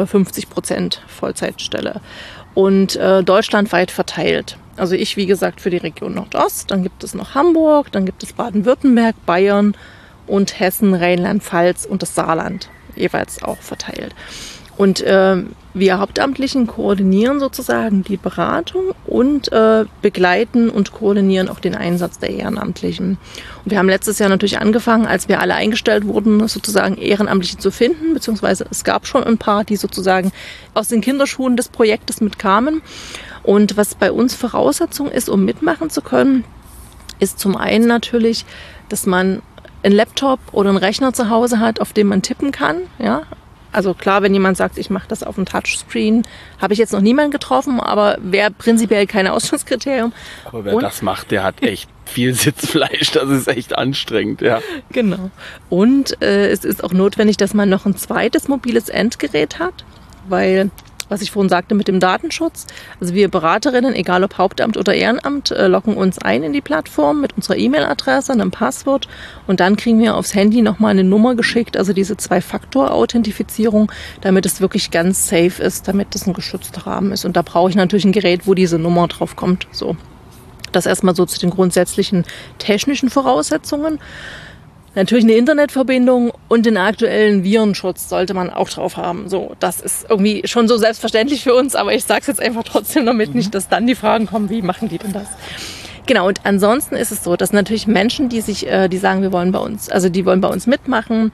50% Vollzeitstelle und deutschlandweit verteilt. Also ich, wie gesagt, für die Region Nordost, dann gibt es noch Hamburg, dann gibt es Baden-Württemberg, Bayern und Hessen, Rheinland-Pfalz und das Saarland jeweils auch verteilt. Und wir Hauptamtlichen koordinieren sozusagen die Beratung und begleiten und koordinieren auch den Einsatz der Ehrenamtlichen. Und wir haben letztes Jahr natürlich angefangen, als wir alle eingestellt wurden, sozusagen Ehrenamtliche zu finden, beziehungsweise es gab schon ein paar, die sozusagen aus den Kinderschuhen des Projektes mitkamen. Und was bei uns Voraussetzung ist, um mitmachen zu können, ist zum einen natürlich, dass man einen Laptop oder einen Rechner zu Hause hat, auf dem man tippen kann, ja. Also klar, wenn jemand sagt, ich mache das auf dem Touchscreen, habe ich jetzt noch niemanden getroffen, aber wäre prinzipiell kein Ausschlusskriterium. Aber wer das macht, der hat echt viel Sitzfleisch, das ist echt anstrengend, ja. Genau. Und es ist auch notwendig, dass man noch ein zweites mobiles Endgerät hat, weil, was ich vorhin sagte mit dem Datenschutz, also wir Beraterinnen, egal ob Hauptamt oder Ehrenamt, loggen uns ein in die Plattform mit unserer E-Mail-Adresse, einem Passwort und dann kriegen wir aufs Handy nochmal eine Nummer geschickt, also diese 2-Faktor-Authentifizierung, damit es wirklich ganz safe ist, damit es ein geschützter Rahmen ist. Und da brauche ich natürlich ein Gerät, wo diese Nummer drauf kommt. So. Das erstmal so zu den grundsätzlichen technischen Voraussetzungen. Natürlich eine Internetverbindung und den aktuellen Virenschutz sollte man auch drauf haben. So, das ist irgendwie schon so selbstverständlich für uns, aber ich sage es jetzt einfach trotzdem, damit nicht, dass dann die Fragen kommen, wie machen die denn das? Genau, und ansonsten ist es so, dass natürlich Menschen, die sagen, die wollen bei uns mitmachen,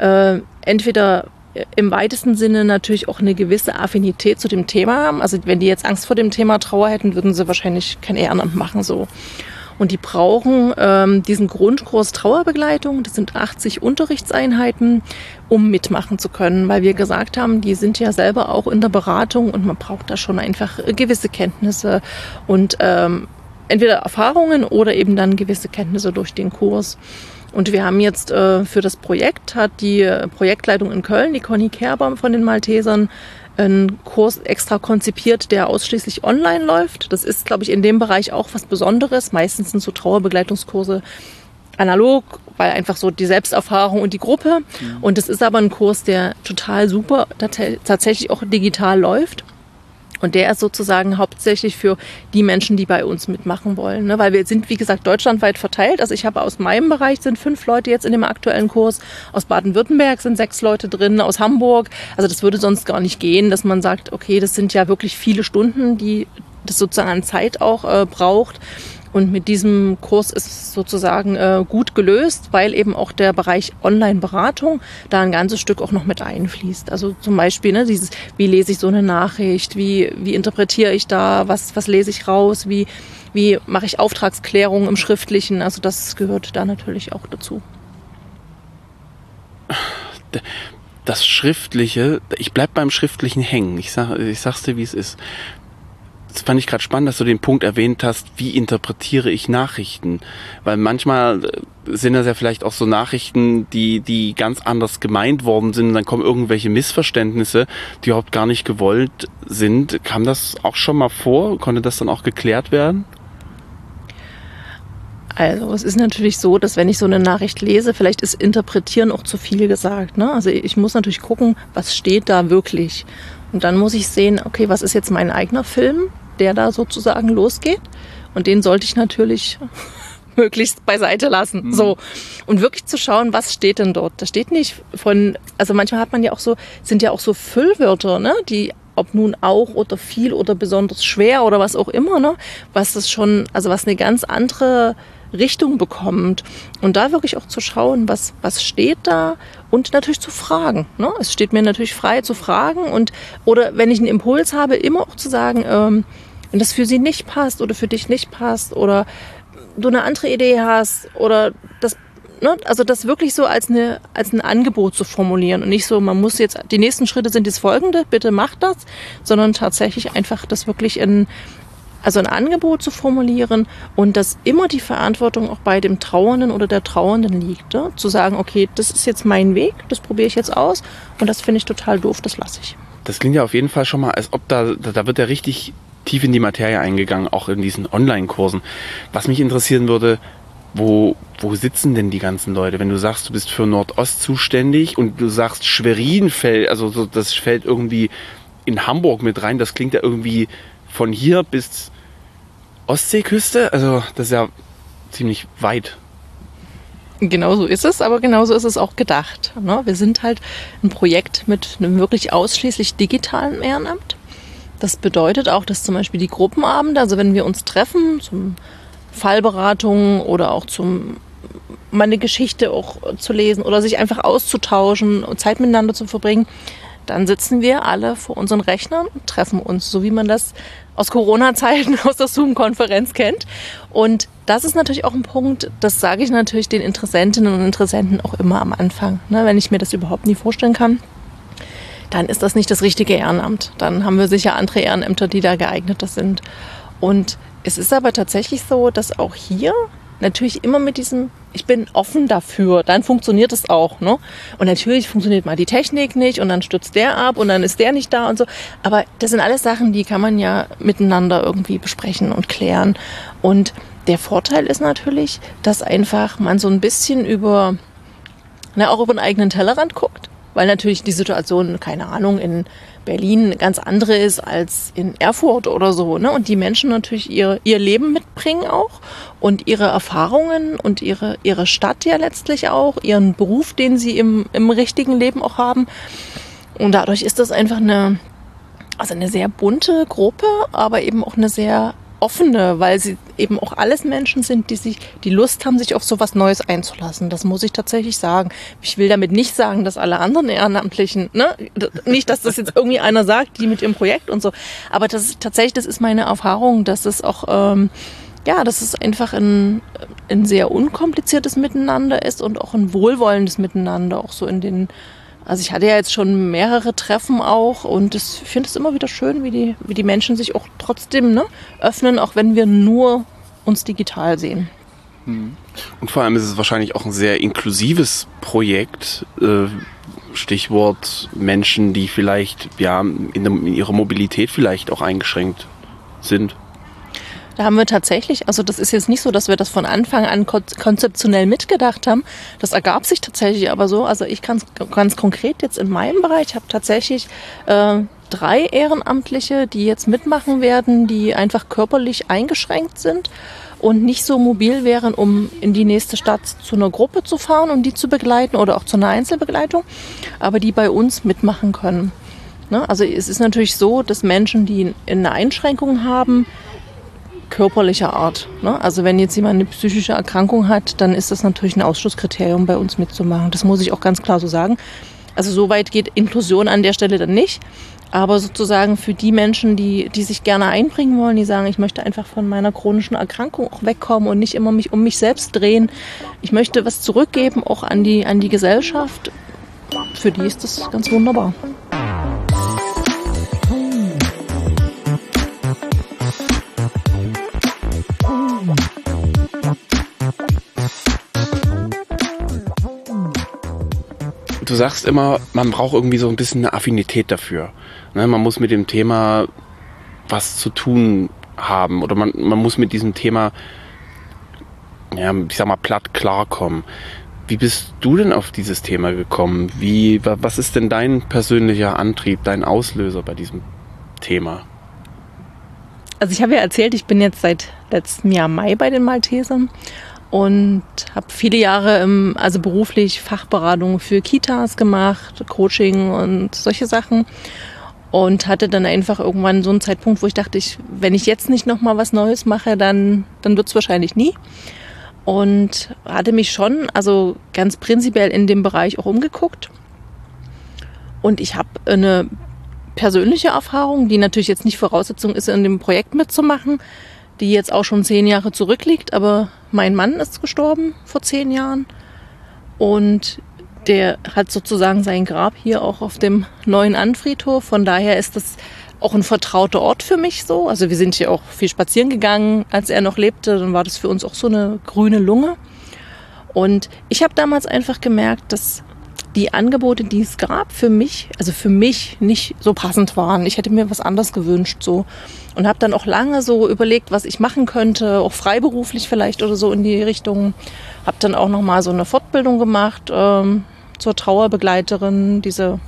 entweder im weitesten Sinne natürlich auch eine gewisse Affinität zu dem Thema haben. Also wenn die jetzt Angst vor dem Thema Trauer hätten, würden sie wahrscheinlich kein Ehrenamt machen, so. Und die brauchen diesen Grundkurs Trauerbegleitung, das sind 80 Unterrichtseinheiten, um mitmachen zu können, weil wir gesagt haben, die sind ja selber auch in der Beratung und man braucht da schon einfach gewisse Kenntnisse und entweder Erfahrungen oder eben dann gewisse Kenntnisse durch den Kurs. Und wir haben jetzt für das Projekt, hat die Projektleitung in Köln, die Conny Kerber von den Maltesern, einen Kurs extra konzipiert, der ausschließlich online läuft. Das ist, glaube ich, in dem Bereich auch was Besonderes. Meistens sind so Trauerbegleitungskurse analog, weil einfach so die Selbsterfahrung und die Gruppe. Mhm. Und es ist aber ein Kurs, der total super tatsächlich auch digital läuft. Und der ist sozusagen hauptsächlich für die Menschen, die bei uns mitmachen wollen. Ne? Weil wir sind, wie gesagt, deutschlandweit verteilt. Also ich habe aus meinem Bereich sind 5 Leute jetzt in dem aktuellen Kurs. Aus Baden-Württemberg sind 6 Leute drin, aus Hamburg. Also das würde sonst gar nicht gehen, dass man sagt, okay, das sind ja wirklich viele Stunden, die das sozusagen an Zeit auch braucht. Und mit diesem Kurs ist es sozusagen gut gelöst, weil eben auch der Bereich Online-Beratung da ein ganzes Stück auch noch mit einfließt. Also zum Beispiel dieses, wie lese ich so eine Nachricht, wie interpretiere ich da, was lese ich raus, wie mache ich Auftragsklärung im Schriftlichen. Also das gehört da natürlich auch dazu. Das Schriftliche, ich bleib beim Schriftlichen hängen. Ich sag's dir, wie es ist. Das fand ich gerade spannend, dass du den Punkt erwähnt hast, wie interpretiere ich Nachrichten? Weil manchmal sind das ja vielleicht auch so Nachrichten, die ganz anders gemeint worden sind. Und dann kommen irgendwelche Missverständnisse, die überhaupt gar nicht gewollt sind. Kam das auch schon mal vor? Konnte das dann auch geklärt werden? Also es ist natürlich so, dass wenn ich so eine Nachricht lese, vielleicht ist Interpretieren auch zu viel gesagt. Ne? Also ich muss natürlich gucken, was steht da wirklich. Und dann muss ich sehen, okay, was ist jetzt mein eigener Film, der da sozusagen losgeht? Und den sollte ich natürlich möglichst beiseite lassen. Mhm. So. Und wirklich zu schauen, was steht denn dort? Da steht nicht also manchmal hat man ja auch sind ja auch so Füllwörter, ne? Die, ob nun auch oder viel oder besonders schwer oder was auch immer, ne? Was eine ganz andere Richtung bekommt. Und da wirklich auch zu schauen, was steht da und natürlich zu fragen. Ne? Es steht mir natürlich frei zu fragen oder wenn ich einen Impuls habe, immer auch zu sagen, wenn das für sie nicht passt oder für dich nicht passt oder du eine andere Idee hast oder das also das wirklich so als ein Angebot zu formulieren und nicht so, man muss jetzt, die nächsten Schritte sind das folgende, bitte macht das, sondern tatsächlich einfach das wirklich ein Angebot zu formulieren und dass immer die Verantwortung auch bei dem Trauernden oder der Trauernden liegt, ne? Zu sagen, okay, das ist jetzt mein Weg, das probiere ich jetzt aus und das finde ich total doof, das lasse ich. Das klingt ja auf jeden Fall schon mal, als ob da wird ja richtig tief in die Materie eingegangen, auch in diesen Online-Kursen. Was mich interessieren würde, wo sitzen denn die ganzen Leute? Wenn du sagst, du bist für Nordost zuständig und du sagst Schwerin fällt, also so, das fällt irgendwie in Hamburg mit rein, das klingt ja irgendwie von hier bis Ostseeküste, also das ist ja ziemlich weit. Genau so ist es, aber genauso ist es auch gedacht, ne? Wir sind halt ein Projekt mit einem wirklich ausschließlich digitalen Ehrenamt. Das bedeutet auch, dass zum Beispiel die Gruppenabende, also wenn wir uns treffen zum Fallberatungen oder auch mal eine Geschichte auch zu lesen oder sich einfach auszutauschen und Zeit miteinander zu verbringen, dann sitzen wir alle vor unseren Rechnern und treffen uns, so wie man das aus Corona-Zeiten aus der Zoom-Konferenz kennt. Und das ist natürlich auch ein Punkt, das sage ich natürlich den Interessentinnen und Interessenten auch immer am Anfang. Ne? Wenn ich mir das überhaupt nie vorstellen kann, dann ist das nicht das richtige Ehrenamt. Dann haben wir sicher andere Ehrenämter, die da geeigneter sind. Und es ist aber tatsächlich so, dass auch hier natürlich immer mit diesem, ich bin offen dafür, dann funktioniert es auch, ne? Und natürlich funktioniert mal die Technik nicht und dann stürzt der ab und dann ist der nicht da und so. Aber das sind alles Sachen, die kann man ja miteinander irgendwie besprechen und klären. Und der Vorteil ist natürlich, dass einfach man so ein bisschen auch über den eigenen Tellerrand guckt. Weil natürlich die Situation, keine Ahnung, in Berlin eine ganz andere ist als in Erfurt oder so, ne? Und die Menschen natürlich ihr Leben mitbringen auch und ihre Erfahrungen und ihre Stadt ja letztlich auch, ihren Beruf, den sie im richtigen Leben auch haben. Und dadurch ist das einfach eine sehr bunte Gruppe, aber eben auch eine sehr offene, weil sie eben auch alles Menschen sind, die Lust haben, sich auf so was Neues einzulassen. Das muss ich tatsächlich sagen. Ich will damit nicht sagen, dass alle anderen Ehrenamtlichen, ne, nicht, dass das jetzt irgendwie einer sagt, die mit ihrem Projekt und so, aber das ist meine Erfahrung, dass es auch, dass es einfach ein sehr unkompliziertes Miteinander ist und auch ein wohlwollendes Miteinander, auch so also ich hatte ja jetzt schon mehrere Treffen auch und ich finde es immer wieder schön, wie die Menschen sich auch trotzdem öffnen, auch wenn wir nur uns digital sehen. Und vor allem ist es wahrscheinlich auch ein sehr inklusives Projekt. Stichwort Menschen, die vielleicht in ihrer Mobilität vielleicht auch eingeschränkt sind. Da haben wir tatsächlich, also das ist jetzt nicht so, dass wir das von Anfang an konzeptionell mitgedacht haben. Das ergab sich tatsächlich aber so. Also ich kann es ganz konkret jetzt in meinem Bereich, habe tatsächlich 3 Ehrenamtliche, die jetzt mitmachen werden, die einfach körperlich eingeschränkt sind und nicht so mobil wären, um in die nächste Stadt zu einer Gruppe zu fahren und die zu begleiten oder auch zu einer Einzelbegleitung, aber die bei uns mitmachen können. Ne? Also es ist natürlich so, dass Menschen, die eine Einschränkung haben, körperlicher Art. Ne? Also wenn jetzt jemand eine psychische Erkrankung hat, dann ist das natürlich ein Ausschlusskriterium, bei uns mitzumachen. Das muss ich auch ganz klar so sagen. Also so weit geht Inklusion an der Stelle dann nicht. Aber sozusagen für die Menschen, die sich gerne einbringen wollen, die sagen, ich möchte einfach von meiner chronischen Erkrankung auch wegkommen und nicht immer mich um mich selbst drehen. Ich möchte was zurückgeben, auch an die Gesellschaft. Für die ist das ganz wunderbar. Du sagst immer, man braucht irgendwie so ein bisschen eine Affinität dafür. Ne? Man muss mit dem Thema was zu tun haben oder man muss mit diesem Thema, ich sag mal, platt klarkommen. Wie bist du denn auf dieses Thema gekommen? Was ist denn dein persönlicher Antrieb, dein Auslöser bei diesem Thema? Also ich habe ja erzählt, ich bin jetzt seit letztem Jahr Mai bei den Maltesern und habe viele Jahre beruflich Fachberatung für Kitas gemacht, Coaching und solche Sachen und hatte dann einfach irgendwann so einen Zeitpunkt, wo ich dachte, wenn ich jetzt nicht nochmal was Neues mache, dann wird es wahrscheinlich nie. Und hatte mich schon, also ganz prinzipiell in dem Bereich auch umgeguckt. Und ich habe eine persönliche Erfahrung, die natürlich jetzt nicht Voraussetzung ist, in dem Projekt mitzumachen, die jetzt auch schon 10 Jahre zurückliegt. Aber mein Mann ist gestorben vor 10 Jahren. Und der hat sozusagen sein Grab hier auch auf dem neuen Annenfriedhof. Von daher ist das auch ein vertrauter Ort für mich so. Also wir sind hier auch viel spazieren gegangen, als er noch lebte. Dann war das für uns auch so eine grüne Lunge. Und ich habe damals einfach gemerkt, dass die Angebote, die es gab, für mich nicht so passend waren. Ich hätte mir was anderes gewünscht so. Und habe dann auch lange so überlegt, was ich machen könnte, auch freiberuflich vielleicht oder so in die Richtung. Habe dann auch nochmal so eine Fortbildung gemacht zur Trauerbegleiterin, diese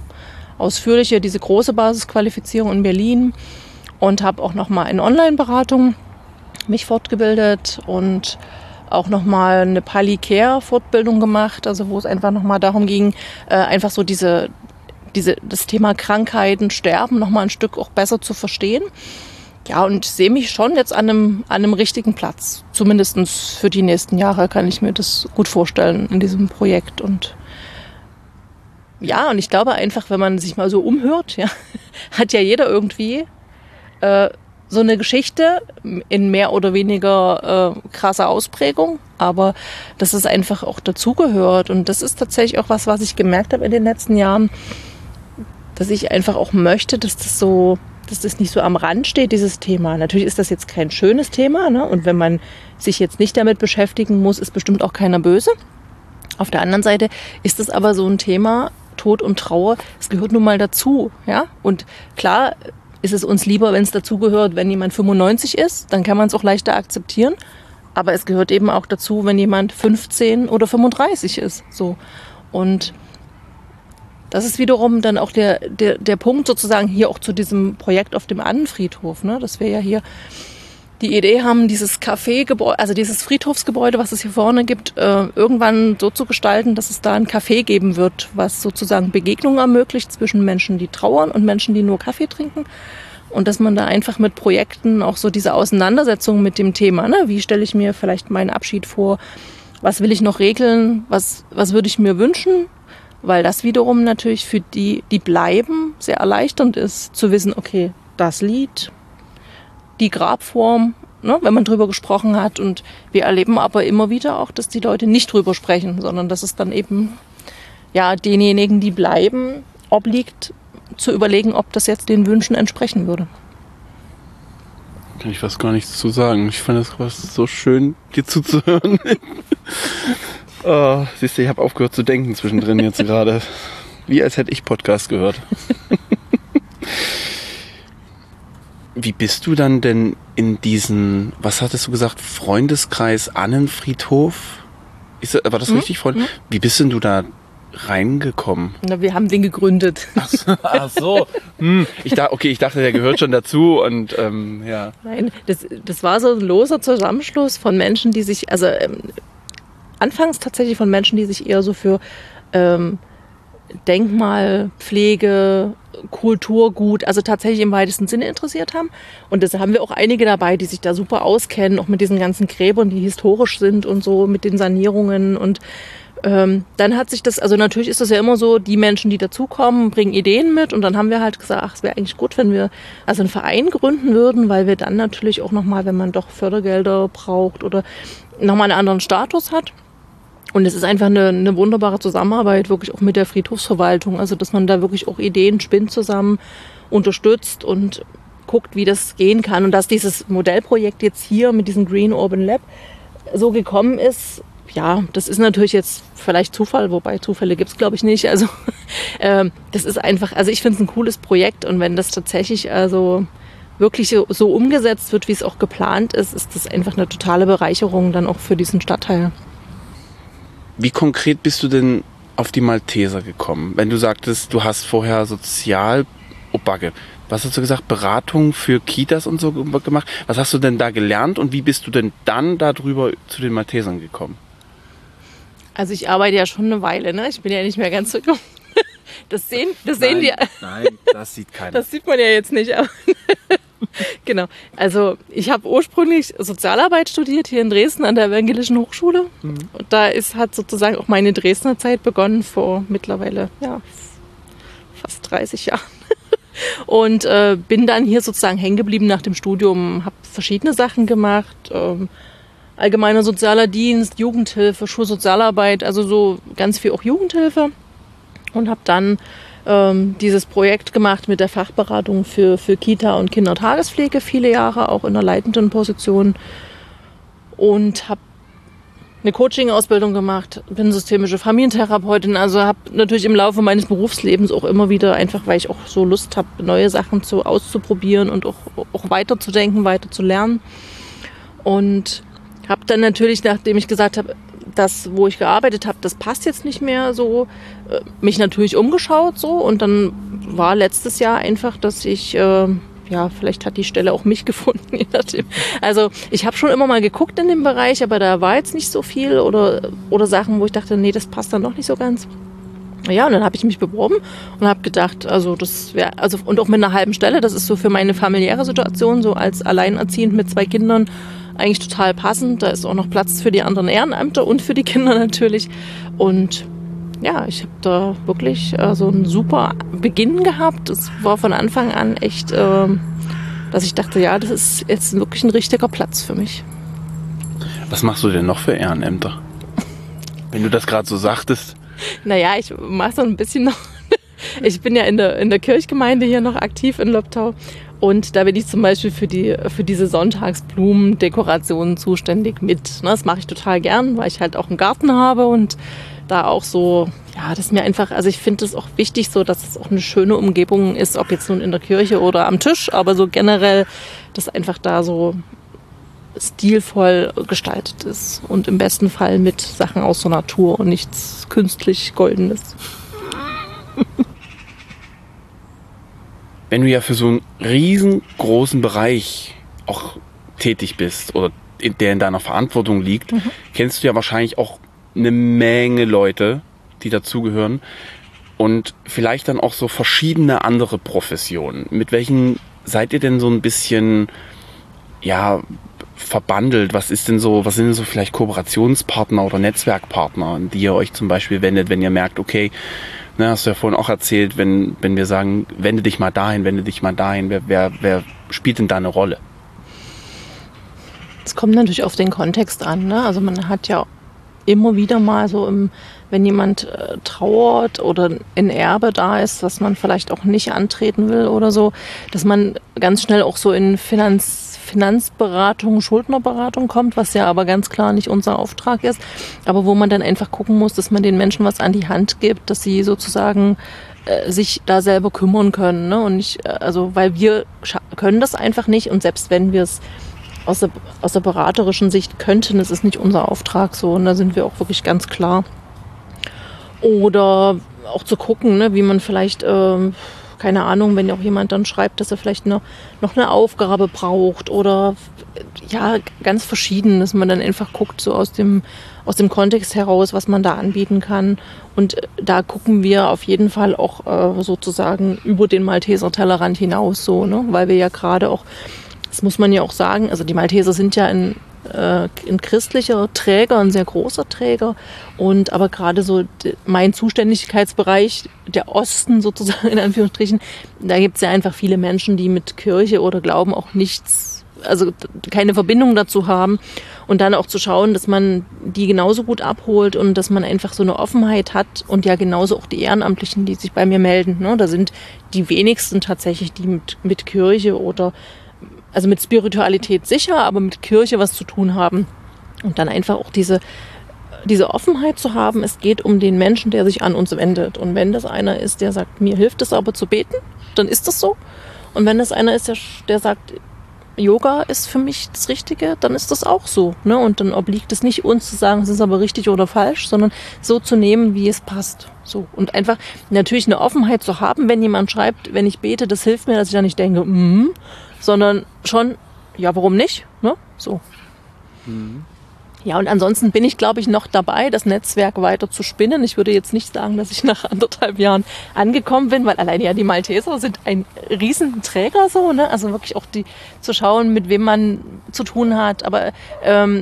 große Basisqualifizierung in Berlin. Und habe auch nochmal in Online-Beratung mich fortgebildet und auch nochmal eine Pali-Care-Fortbildung gemacht, also wo es einfach nochmal darum ging, einfach so das Thema Krankheiten, Sterben nochmal ein Stück auch besser zu verstehen. Ja, und ich sehe mich schon jetzt an einem richtigen Platz. Zumindest für die nächsten Jahre kann ich mir das gut vorstellen in diesem Projekt. Und ja, und ich glaube einfach, wenn man sich mal so umhört, ja, hat ja jeder irgendwie so eine Geschichte in mehr oder weniger krasser Ausprägung, aber dass es einfach auch dazugehört. Und das ist tatsächlich auch was ich gemerkt habe in den letzten Jahren, dass ich einfach auch möchte, dass das nicht so am Rand steht, dieses Thema. Natürlich ist das jetzt kein schönes Thema, ne? Und wenn man sich jetzt nicht damit beschäftigen muss, ist bestimmt auch keiner böse. Auf der anderen Seite ist es aber so ein Thema, Tod und Trauer, es gehört nun mal dazu, ja? Und klar ist es uns lieber, wenn es dazugehört, wenn jemand 95 ist, dann kann man es auch leichter akzeptieren. Aber es gehört eben auch dazu, wenn jemand 15 oder 35 ist. So. Und das ist wiederum dann auch der Punkt sozusagen hier auch zu diesem Projekt auf dem Annenfriedhof, ne? Dass wir ja hier die Idee haben, dieses Café-Gebäude, also dieses Friedhofsgebäude, was es hier vorne gibt, irgendwann so zu gestalten, dass es da ein Café geben wird, was sozusagen Begegnungen ermöglicht zwischen Menschen, die trauern und Menschen, die nur Kaffee trinken. Und dass man da einfach mit Projekten auch so diese Auseinandersetzung mit dem Thema, ne? Wie stelle ich mir vielleicht meinen Abschied vor? Was will ich noch regeln? Was würde ich mir wünschen? Weil das wiederum natürlich für die bleiben, sehr erleichternd ist, zu wissen, okay, das Lied, die Grabform, ne, wenn man drüber gesprochen hat. Und wir erleben aber immer wieder auch, dass die Leute nicht drüber sprechen, sondern dass es dann eben ja denjenigen, die bleiben, obliegt, zu überlegen, ob das jetzt den Wünschen entsprechen würde. Kann ich fast gar nichts zu sagen. Ich fand das so schön, dir zuzuhören. Oh, siehst du, ich habe aufgehört zu denken zwischendrin jetzt gerade. Wie als hätte ich Podcast gehört. Wie bist du dann denn in diesen, was hattest du gesagt, Freundeskreis Annenfriedhof? War das richtig, Freund? Wie bist denn du da reingekommen? Na, wir haben den gegründet. Ach so. Ich dachte, der gehört schon dazu und ja. Nein, das war so ein loser Zusammenschluss von Menschen, die sich, also anfangs tatsächlich von Menschen, die sich eher so für Denkmalpflege, Kulturgut, also tatsächlich im weitesten Sinne interessiert haben. Und da haben wir auch einige dabei, die sich da super auskennen, auch mit diesen ganzen Gräbern, die historisch sind und so, mit den Sanierungen. Und dann hat sich das, also natürlich ist das ja immer so, die Menschen, die dazukommen, bringen Ideen mit. Und dann haben wir halt gesagt, ach, es wäre eigentlich gut, wenn wir also einen Verein gründen würden, weil wir dann natürlich auch nochmal, wenn man doch Fördergelder braucht oder nochmal einen anderen Status hat. Und es ist einfach eine wunderbare Zusammenarbeit, wirklich auch mit der Friedhofsverwaltung. Also, dass man da wirklich auch Ideen spinnt zusammen, unterstützt und guckt, wie das gehen kann. Und dass dieses Modellprojekt jetzt hier mit diesem Green Urban Lab so gekommen ist, ja, das ist natürlich jetzt vielleicht Zufall, wobei Zufälle gibt's glaube ich nicht. Also, das ist einfach, also ich finde es ein cooles Projekt. Und wenn das tatsächlich also wirklich so umgesetzt wird, wie es auch geplant ist, ist das einfach eine totale Bereicherung dann auch für diesen Stadtteil. Wie konkret bist du denn auf die Malteser gekommen? Wenn du sagtest, du hast vorher was hast du gesagt, Beratung für Kitas und so gemacht. Was hast du denn da gelernt und wie bist du denn dann darüber zu den Maltesern gekommen? Also ich arbeite ja schon eine Weile, ne? Ich bin ja nicht mehr ganz so jung. Das sehen die. Nein, das sieht keiner. Das sieht man ja jetzt nicht, aber genau. Also ich habe ursprünglich Sozialarbeit studiert hier in Dresden an der Evangelischen Hochschule. Und da hat sozusagen auch meine Dresdner Zeit begonnen vor mittlerweile fast 30 Jahren. Und bin dann hier sozusagen hängen geblieben nach dem Studium, habe verschiedene Sachen gemacht. allgemeiner sozialer Dienst, Jugendhilfe, Schulsozialarbeit, also so ganz viel auch Jugendhilfe. Und habe dann dieses Projekt gemacht mit der Fachberatung für Kita- und Kindertagespflege, viele Jahre auch in einer leitenden Position. Und habe eine Coaching-Ausbildung gemacht, bin systemische Familientherapeutin, also habe natürlich im Laufe meines Berufslebens auch immer wieder, einfach weil ich auch so Lust habe, neue Sachen auszuprobieren und auch weiterzudenken, weiter zu lernen. Und habe dann natürlich, nachdem ich gesagt habe, das, wo ich gearbeitet habe, das passt jetzt nicht mehr so, mich natürlich umgeschaut so. Und dann war letztes Jahr einfach, dass ich, vielleicht hat die Stelle auch mich gefunden, je nachdem. Also ich habe schon immer mal geguckt in dem Bereich, aber da war jetzt nicht so viel oder Sachen, wo ich dachte, nee, das passt dann doch nicht so ganz. Ja, und dann habe ich mich beworben und habe gedacht, also das wäre, und auch mit einer halben Stelle, das ist so für meine familiäre Situation, so als alleinerziehend mit 2 Kindern, eigentlich total passend. Da ist auch noch Platz für die anderen Ehrenämter und für die Kinder natürlich. Und ja, ich habe da wirklich so einen super Beginn gehabt. Es war von Anfang an echt, dass ich dachte, ja, das ist jetzt wirklich ein richtiger Platz für mich. Was machst du denn noch für Ehrenämter? Wenn du das gerade so sagtest. Naja, ich mache so ein bisschen noch. Ich bin ja in der Kirchgemeinde hier noch aktiv in Lobtau. Und da bin ich zum Beispiel für diese Sonntagsblumendekorationen zuständig mit. Das mache ich total gern, weil ich halt auch einen Garten habe und da auch so, ja, das ist mir einfach, also ich finde es auch wichtig so, dass es auch eine schöne Umgebung ist, ob jetzt nun in der Kirche oder am Tisch, aber so generell, dass einfach da so stilvoll gestaltet ist und im besten Fall mit Sachen aus der Natur und nichts künstlich Goldenes. Wenn du ja für so einen riesengroßen Bereich auch tätig bist oder der in deiner Verantwortung liegt, kennst du ja wahrscheinlich auch eine Menge Leute, die dazugehören und vielleicht dann auch so verschiedene andere Professionen. Mit welchen seid ihr denn so ein bisschen, ja, verbandelt? Was sind denn so vielleicht Kooperationspartner oder Netzwerkpartner, an die ihr euch zum Beispiel wendet, wenn ihr merkt, okay, hast du ja vorhin auch erzählt, wenn wir sagen, wende dich mal dahin, wer spielt denn da eine Rolle? Es kommt natürlich auf den Kontext an, ne? Also man hat ja immer wieder mal so, wenn jemand trauert oder ein Erbe da ist, was man vielleicht auch nicht antreten will oder so, dass man ganz schnell auch so in Finanzberatung, Schuldnerberatung kommt, was ja aber ganz klar nicht unser Auftrag ist, aber wo man dann einfach gucken muss, dass man den Menschen was an die Hand gibt, dass sie sozusagen sich da selber kümmern können, ne? Und nicht, also weil wir können das einfach nicht und selbst wenn wir es aus der beraterischen Sicht könnten, das ist nicht unser Auftrag so und da sind wir auch wirklich ganz klar. Oder auch zu gucken, ne, wie man vielleicht, keine Ahnung, wenn ja auch jemand dann schreibt, dass er vielleicht noch eine Aufgabe braucht oder ja, ganz verschieden, dass man dann einfach guckt, so aus dem Kontext heraus, was man da anbieten kann. Und da gucken wir auf jeden Fall auch sozusagen über den Malteser Tellerrand hinaus, so, ne, weil wir ja gerade auch, das muss man ja auch sagen, also die Malteser sind ja ein christlicher Träger, ein sehr großer Träger und aber gerade so mein Zuständigkeitsbereich, der Osten sozusagen in Anführungsstrichen, da gibt es ja einfach viele Menschen, die mit Kirche oder Glauben auch nichts, also keine Verbindung dazu haben und dann auch zu schauen, dass man die genauso gut abholt und dass man einfach so eine Offenheit hat und ja genauso auch die Ehrenamtlichen, die sich bei mir melden, ne? Da sind die wenigsten tatsächlich, die mit Kirche oder also mit Spiritualität sicher, aber mit Kirche was zu tun haben. Und dann einfach auch diese Offenheit zu haben, es geht um den Menschen, der sich an uns wendet. Und wenn das einer ist, der sagt, mir hilft es aber zu beten, dann ist das so. Und wenn das einer ist, der sagt, Yoga ist für mich das Richtige, dann ist das auch so, ne? Und dann obliegt es nicht uns zu sagen, es ist aber richtig oder falsch, sondern so zu nehmen, wie es passt. So. Und einfach natürlich eine Offenheit zu haben, wenn jemand schreibt, wenn ich bete, das hilft mir, dass ich dann nicht denke, sondern schon, ja, warum nicht? Ne? So. Ja, und ansonsten bin ich, glaube ich, noch dabei, das Netzwerk weiter zu spinnen. Ich würde jetzt nicht sagen, dass ich nach 1,5 Jahren angekommen bin, weil alleine ja die Malteser sind ein Riesenträger so, ne? Also wirklich auch zu schauen, mit wem man zu tun hat. Aber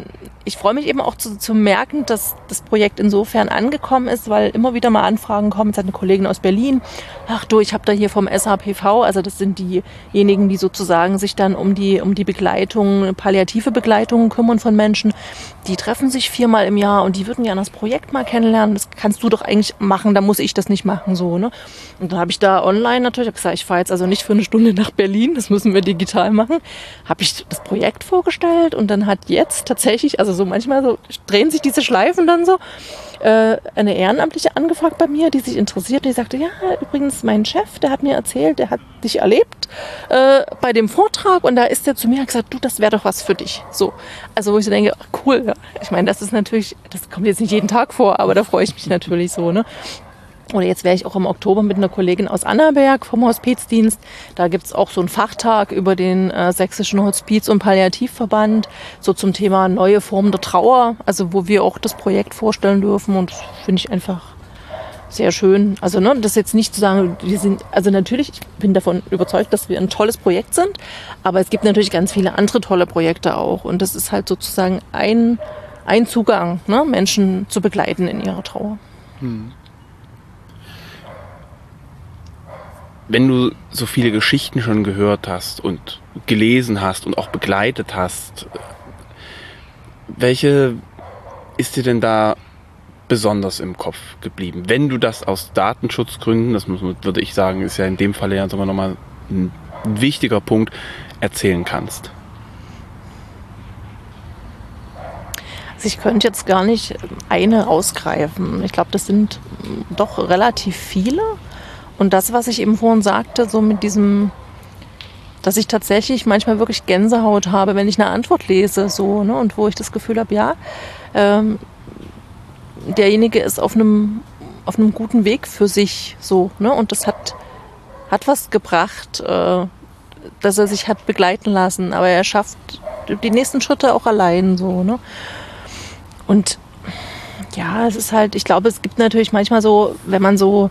ich freue mich eben auch zu merken, dass das Projekt insofern angekommen ist, weil immer wieder mal Anfragen kommen. Es hat eine Kollegin aus Berlin. Ach du, ich habe da hier vom SAPV, also das sind diejenigen, die sozusagen sich dann um die Begleitung, palliative Begleitung kümmern von Menschen. Die treffen sich 4-mal im Jahr und die würden gerne das Projekt mal kennenlernen. Das kannst du doch eigentlich machen, da muss ich das nicht machen, so, ne? Und dann habe ich da online natürlich gesagt, ich fahre jetzt also nicht für eine Stunde nach Berlin, das müssen wir digital machen. Habe ich das Projekt vorgestellt und dann hat jetzt tatsächlich, also so manchmal so drehen sich diese Schleifen dann so, eine Ehrenamtliche angefragt bei mir, die sich interessiert, die sagte, ja, übrigens mein Chef, der hat mir erzählt, der hat dich erlebt bei dem Vortrag und da ist der zu mir und hat gesagt, du, das wäre doch was für dich. So, also wo ich so denke, ach, cool, ja. Ich meine, das ist natürlich, das kommt jetzt nicht jeden Tag vor, aber da freue ich mich natürlich so, ne? Oder jetzt wäre ich auch im Oktober mit einer Kollegin aus Annaberg vom Hospizdienst. Da gibt's auch so einen Fachtag über den Sächsischen Hospiz- und Palliativverband, so zum Thema neue Formen der Trauer, also wo wir auch das Projekt vorstellen dürfen und das finde ich einfach sehr schön. Also ne, das jetzt nicht zu sagen, wir sind, also natürlich, ich bin davon überzeugt, dass wir ein tolles Projekt sind, aber es gibt natürlich ganz viele andere tolle Projekte auch und das ist halt sozusagen ein Zugang, ne, Menschen zu begleiten in ihrer Trauer. Wenn du so viele Geschichten schon gehört hast und gelesen hast und auch begleitet hast, welche ist dir denn da besonders im Kopf geblieben? Wenn du das aus Datenschutzgründen, das würde ich sagen, ist ja in dem Fall ja nochmal ein wichtiger Punkt, erzählen kannst. Also ich könnte jetzt gar nicht eine rausgreifen. Ich glaube, das sind doch relativ viele. Und das, was ich eben vorhin sagte, so mit diesem, dass ich tatsächlich manchmal wirklich Gänsehaut habe, wenn ich eine Antwort lese, so, ne, und wo ich das Gefühl habe, ja, derjenige ist auf einem guten Weg für sich, so, ne, und das hat was gebracht, dass er sich hat begleiten lassen, aber er schafft die nächsten Schritte auch allein, so, ne, und ja, es ist halt, ich glaube, es gibt natürlich manchmal so, wenn man so,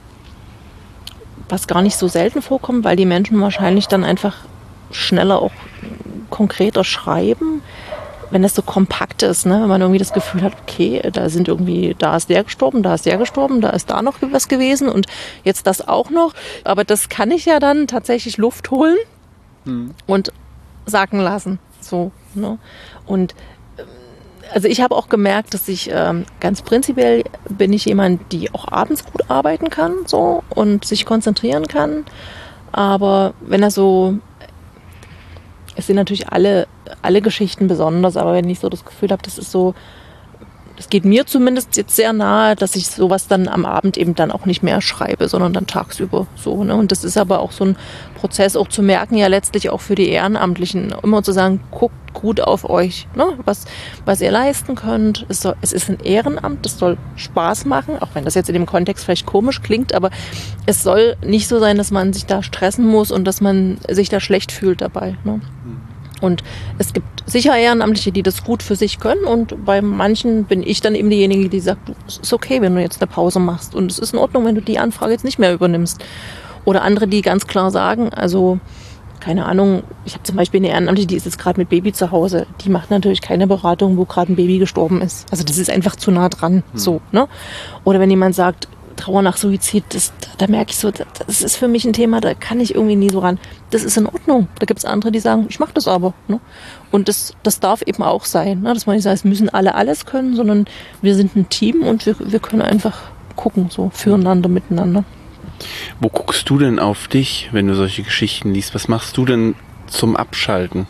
was gar nicht so selten vorkommt, weil die Menschen wahrscheinlich dann einfach schneller auch konkreter schreiben, wenn das so kompakt ist, ne? Wenn man irgendwie das Gefühl hat, okay, da ist der gestorben, da ist der gestorben, da ist da noch was gewesen und jetzt das auch noch. Aber das kann ich ja dann tatsächlich Luft holen und sacken lassen. So, ne? Und also ich habe auch gemerkt, dass ich ganz prinzipiell bin ich jemand, die auch abends gut arbeiten kann so und sich konzentrieren kann. Aber wenn er so, es sind natürlich alle Geschichten besonders, aber wenn ich so das Gefühl habe, das ist so, das geht mir zumindest jetzt sehr nahe, dass ich sowas dann am Abend eben dann auch nicht mehr schreibe, sondern dann tagsüber so, ne? Und das ist aber auch so ein Prozess, auch zu merken, ja letztlich auch für die Ehrenamtlichen, immer zu sagen, guckt gut auf euch, ne? Was ihr leisten könnt. Es ist ein Ehrenamt, das soll Spaß machen, auch wenn das jetzt in dem Kontext vielleicht komisch klingt, aber es soll nicht so sein, dass man sich da stressen muss und dass man sich da schlecht fühlt dabei, ne? Und es gibt sicher Ehrenamtliche, die das gut für sich können und bei manchen bin ich dann eben diejenige, die sagt, es ist okay, wenn du jetzt eine Pause machst und es ist in Ordnung, wenn du die Anfrage jetzt nicht mehr übernimmst. Oder andere, die ganz klar sagen, also keine Ahnung, ich habe zum Beispiel eine Ehrenamtliche, die ist jetzt gerade mit Baby zu Hause, die macht natürlich keine Beratung, wo gerade ein Baby gestorben ist. Also das ist einfach zu nah dran, so, ne? Oder wenn jemand sagt, Trauer nach Suizid, da merke ich so, das ist für mich ein Thema, da kann ich irgendwie nie so ran. Das ist in Ordnung. Da gibt es andere, die sagen, ich mache das aber. Ne? Und das darf eben auch sein, ne? Dass man nicht sagt, es müssen alle alles können, sondern wir sind ein Team und wir können einfach gucken, so füreinander, miteinander. Wo guckst du denn auf dich, wenn du solche Geschichten liest? Was machst du denn zum Abschalten?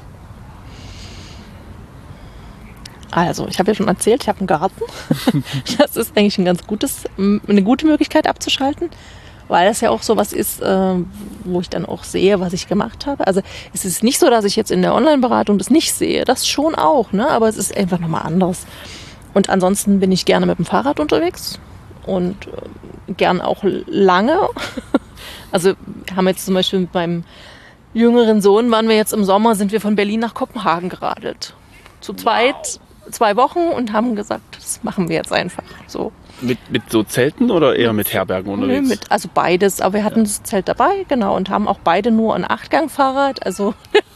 Also, ich habe ja schon erzählt, ich habe einen Garten. Das ist eigentlich eine gute Möglichkeit abzuschalten, weil das ja auch so was ist, wo ich dann auch sehe, was ich gemacht habe. Also es ist nicht so, dass ich jetzt in der Online-Beratung das nicht sehe, das schon auch, ne? Aber es ist einfach nochmal anders. Und ansonsten bin ich gerne mit dem Fahrrad unterwegs und gern auch lange. Also wir haben jetzt zum Beispiel mit meinem jüngeren Sohn, waren wir jetzt im Sommer, sind wir von Berlin nach Kopenhagen geradelt. Zu zweit. 2 Wochen und haben gesagt, das machen wir jetzt einfach so. Mit so Zelten oder eher mit Herbergen unterwegs? Nö, also beides, aber wir hatten das Zelt dabei, genau, und haben auch beide nur ein 8-Gang-Fahrrad, also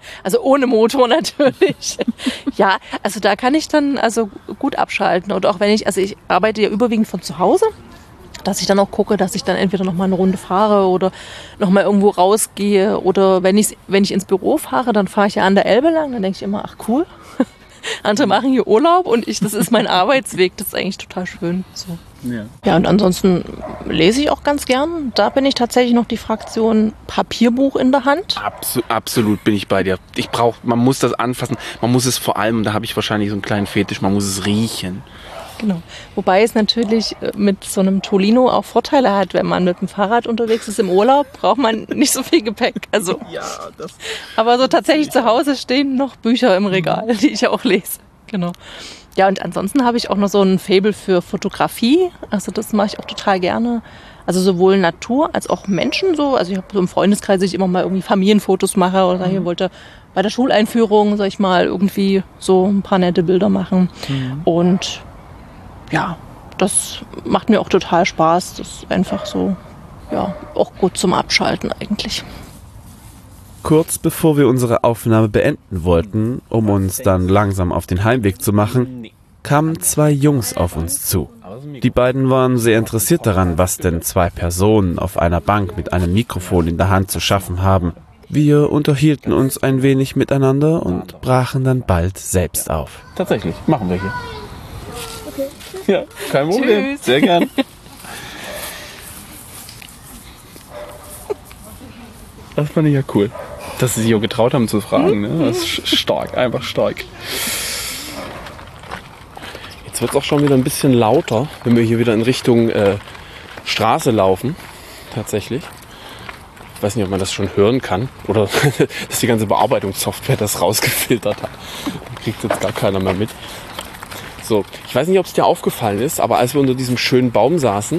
Also ohne Motor natürlich. Ja, also da kann ich dann also gut abschalten. Und auch wenn ich arbeite ja überwiegend von zu Hause, dass ich dann auch gucke, dass ich dann entweder noch mal eine Runde fahre oder noch mal irgendwo rausgehe. Oder wenn ich ins Büro fahre, dann fahre ich ja an der Elbe lang. Dann denke ich immer, ach cool, andere machen hier Urlaub und das ist mein Arbeitsweg. Das ist eigentlich total schön. So. Ja, und ansonsten lese ich auch ganz gern. Da bin ich tatsächlich noch die Fraktion Papierbuch in der Hand. Absolut bin ich bei dir. Man muss das anfassen. Man muss es vor allem, da habe ich wahrscheinlich so einen kleinen Fetisch, man muss es riechen. Genau. Wobei es natürlich mit so einem Tolino auch Vorteile hat, wenn man mit dem Fahrrad unterwegs ist im Urlaub, braucht man nicht so viel Gepäck. Also, ja, aber so tatsächlich zu Hause stehen noch Bücher im Regal, die ich auch lese. Genau. Ja, und ansonsten habe ich auch noch so ein Faible für Fotografie. Also das mache ich auch total gerne. Also sowohl Natur als auch Menschen so. Also ich habe so im Freundeskreis, dass ich immer mal irgendwie Familienfotos mache oder hier wollte bei der Schuleinführung, sag ich mal, irgendwie so ein paar nette Bilder machen. Und ja, das macht mir auch total Spaß. Das ist einfach so, ja, auch gut zum Abschalten eigentlich. Kurz bevor wir unsere Aufnahme beenden wollten, um uns dann langsam auf den Heimweg zu machen, kamen 2 Jungs auf uns zu. Die beiden waren sehr interessiert daran, was denn 2 Personen auf einer Bank mit einem Mikrofon in der Hand zu schaffen haben. Wir unterhielten uns ein wenig miteinander und brachen dann bald selbst auf. Tatsächlich, machen wir hier. Okay. Ja, kein Problem. Tschüss. Sehr gern. Das fand ich ja cool. Dass sie sich auch getraut haben zu fragen. Ne? Das ist stark, einfach stark. Jetzt wird es auch schon wieder ein bisschen lauter, wenn wir hier wieder in Richtung Straße laufen. Tatsächlich. Ich weiß nicht, ob man das schon hören kann. Oder dass die ganze Bearbeitungssoftware das rausgefiltert hat. Da kriegt jetzt gar keiner mehr mit. So, ich weiß nicht, ob es dir aufgefallen ist, aber als wir unter diesem schönen Baum saßen,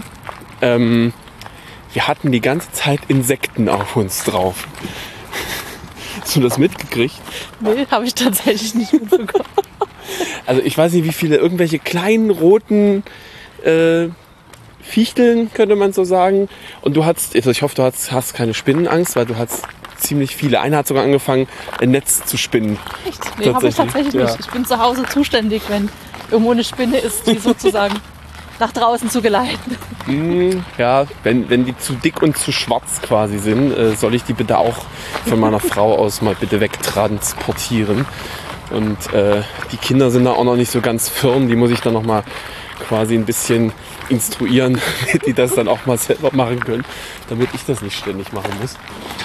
wir hatten die ganze Zeit Insekten auf uns drauf. Hast du das mitgekriegt? Nee, habe ich tatsächlich nicht mitbekommen. Also ich weiß nicht, wie viele, irgendwelche kleinen roten Fichteln, könnte man so sagen. Und du hast, also ich hoffe, du hast keine Spinnenangst, weil du hast ziemlich viele. Einer hat sogar angefangen, ein Netz zu spinnen. Echt? Nee, habe ich tatsächlich nicht. Ich bin zu Hause zuständig, wenn irgendwo eine Spinne ist, die sozusagen nach draußen zu geleiten. Ja, wenn die zu dick und zu schwarz quasi sind, soll ich die bitte auch von meiner Frau aus mal bitte wegtransportieren. Und die Kinder sind da auch noch nicht so ganz firm, die muss ich dann noch mal quasi ein bisschen instruieren, damit die das dann auch mal selber machen können, damit ich das nicht ständig machen muss.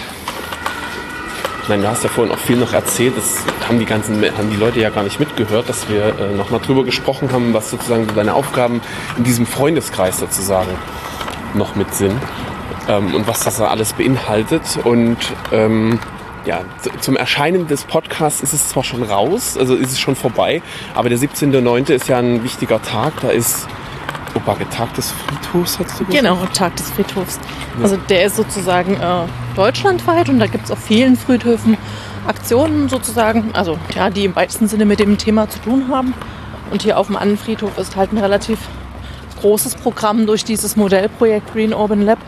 Ich meine, du hast ja vorhin auch viel noch erzählt, das haben die Leute ja gar nicht mitgehört, dass wir noch mal drüber gesprochen haben, was sozusagen deine Aufgaben in diesem Freundeskreis sozusagen noch mit sind und was das da alles beinhaltet. Und ja, zum Erscheinen des Podcasts ist es zwar schon raus, also ist es schon vorbei, aber der 17.09. ist ja ein wichtiger Tag, da ist Tag des Friedhofs, hast du gesagt? Genau, Tag des Friedhofs. Also der ist sozusagen deutschlandweit und da gibt es auf vielen Friedhöfen Aktionen sozusagen, also ja, die im weitesten Sinne mit dem Thema zu tun haben. Und hier auf dem Annenfriedhof ist halt ein relativ großes Programm durch dieses Modellprojekt Green Urban Lab,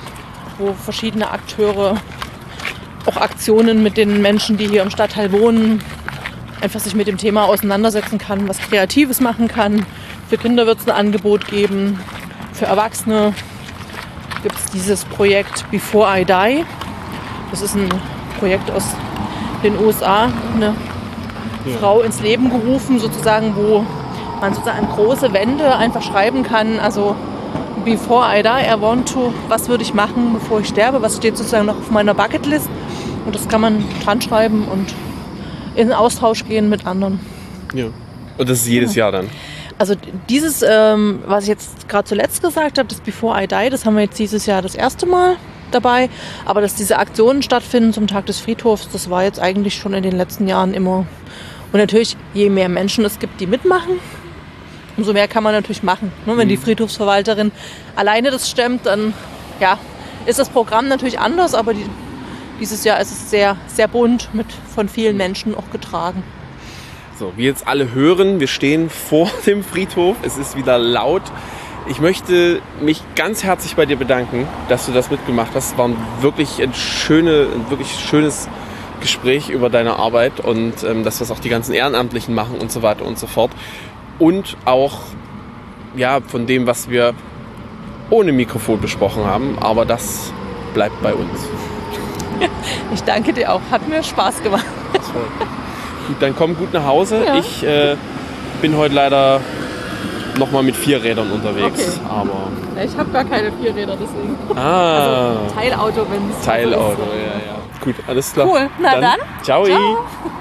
wo verschiedene Akteure auch Aktionen mit den Menschen, die hier im Stadtteil wohnen, einfach sich mit dem Thema auseinandersetzen kann, was Kreatives machen kann. Für Kinder wird es ein Angebot geben, für Erwachsene gibt es dieses Projekt Before I Die. Das ist ein Projekt aus den USA, eine Frau ins Leben gerufen, sozusagen, wo man sozusagen an große Wände einfach schreiben kann, also Before I Die, I want to, was würde ich machen, bevor ich sterbe, was steht sozusagen noch auf meiner Bucketlist. Und das kann man dran schreiben und in den Austausch gehen mit anderen. Ja. Und das ist jedes Jahr dann? Also dieses, was ich jetzt gerade zuletzt gesagt habe, das Before I Die, das haben wir jetzt dieses Jahr das erste Mal dabei. Aber dass diese Aktionen stattfinden zum Tag des Friedhofs, das war jetzt eigentlich schon in den letzten Jahren immer. Und natürlich, je mehr Menschen es gibt, die mitmachen, umso mehr kann man natürlich machen. Wenn die Friedhofsverwalterin alleine das stemmt, dann ja, ist das Programm natürlich anders, aber dieses Jahr ist es sehr, sehr bunt, von vielen Menschen auch getragen. So, wie jetzt alle hören, wir stehen vor dem Friedhof, es ist wieder laut. Ich möchte mich ganz herzlich bei dir bedanken, dass du das mitgemacht hast. Es war ein wirklich schönes Gespräch über deine Arbeit und dass das auch die ganzen Ehrenamtlichen machen und so weiter und so fort. Und auch ja, von dem, was wir ohne Mikrofon besprochen haben. Aber das bleibt bei uns. Ich danke dir auch. Hat mir Spaß gemacht. Gut, dann komm gut nach Hause. Ja. Ich bin heute leider nochmal mit 4 Rädern unterwegs. Okay. Aber Ich habe gar keine 4 Räder, deswegen. Ah. Also Teilauto, wenn es Teilauto, so ist. ja. Gut, alles klar. Cool. Na dann. Ciao. Ciao.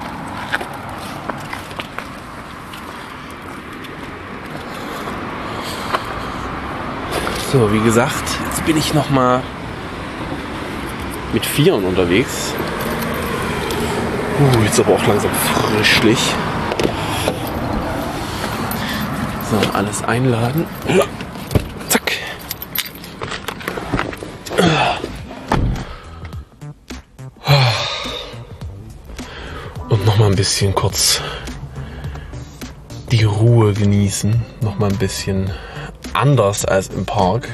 So, wie gesagt, jetzt bin ich nochmal mit 4 unterwegs. Jetzt aber auch langsam frischlich. So, alles einladen. Zack. Und nochmal ein bisschen kurz die Ruhe genießen. Nochmal ein bisschen anders als im Park.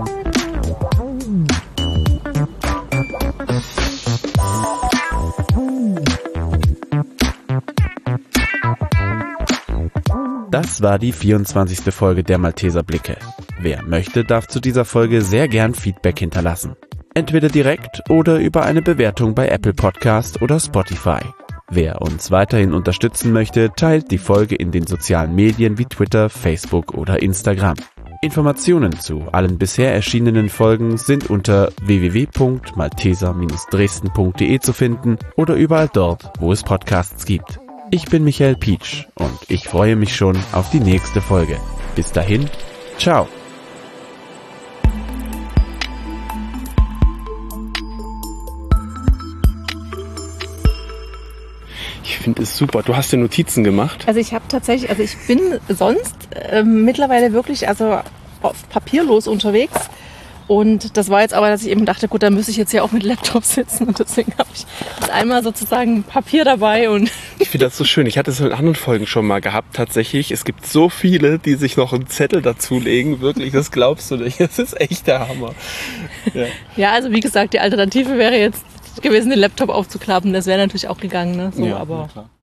Das war die 24. Folge der Malteser Blicke. Wer möchte, darf zu dieser Folge sehr gern Feedback hinterlassen. Entweder direkt oder über eine Bewertung bei Apple Podcast oder Spotify. Wer uns weiterhin unterstützen möchte, teilt die Folge in den sozialen Medien wie Twitter, Facebook oder Instagram. Informationen zu allen bisher erschienenen Folgen sind unter www.malteser-dresden.de zu finden oder überall dort, wo es Podcasts gibt. Ich bin Michael Pietsch und ich freue mich schon auf die nächste Folge. Bis dahin, ciao! Ich finde es super. Du hast dir Notizen gemacht. Also ich bin sonst mittlerweile wirklich oft papierlos unterwegs. Und das war jetzt aber, dass ich eben dachte, gut, dann müsste ich jetzt ja auch mit Laptop sitzen. Und deswegen habe ich jetzt einmal sozusagen Papier dabei. Und Ich finde das so schön. Ich hatte es in anderen Folgen schon mal gehabt, tatsächlich. Es gibt so viele, die sich noch einen Zettel dazulegen. Wirklich, das glaubst du nicht. Das ist echt der Hammer. ja, also wie gesagt, die Alternative wäre jetzt gewesen, den Laptop aufzuklappen. Das wäre natürlich auch gegangen. Ne? So, Ja, aber klar.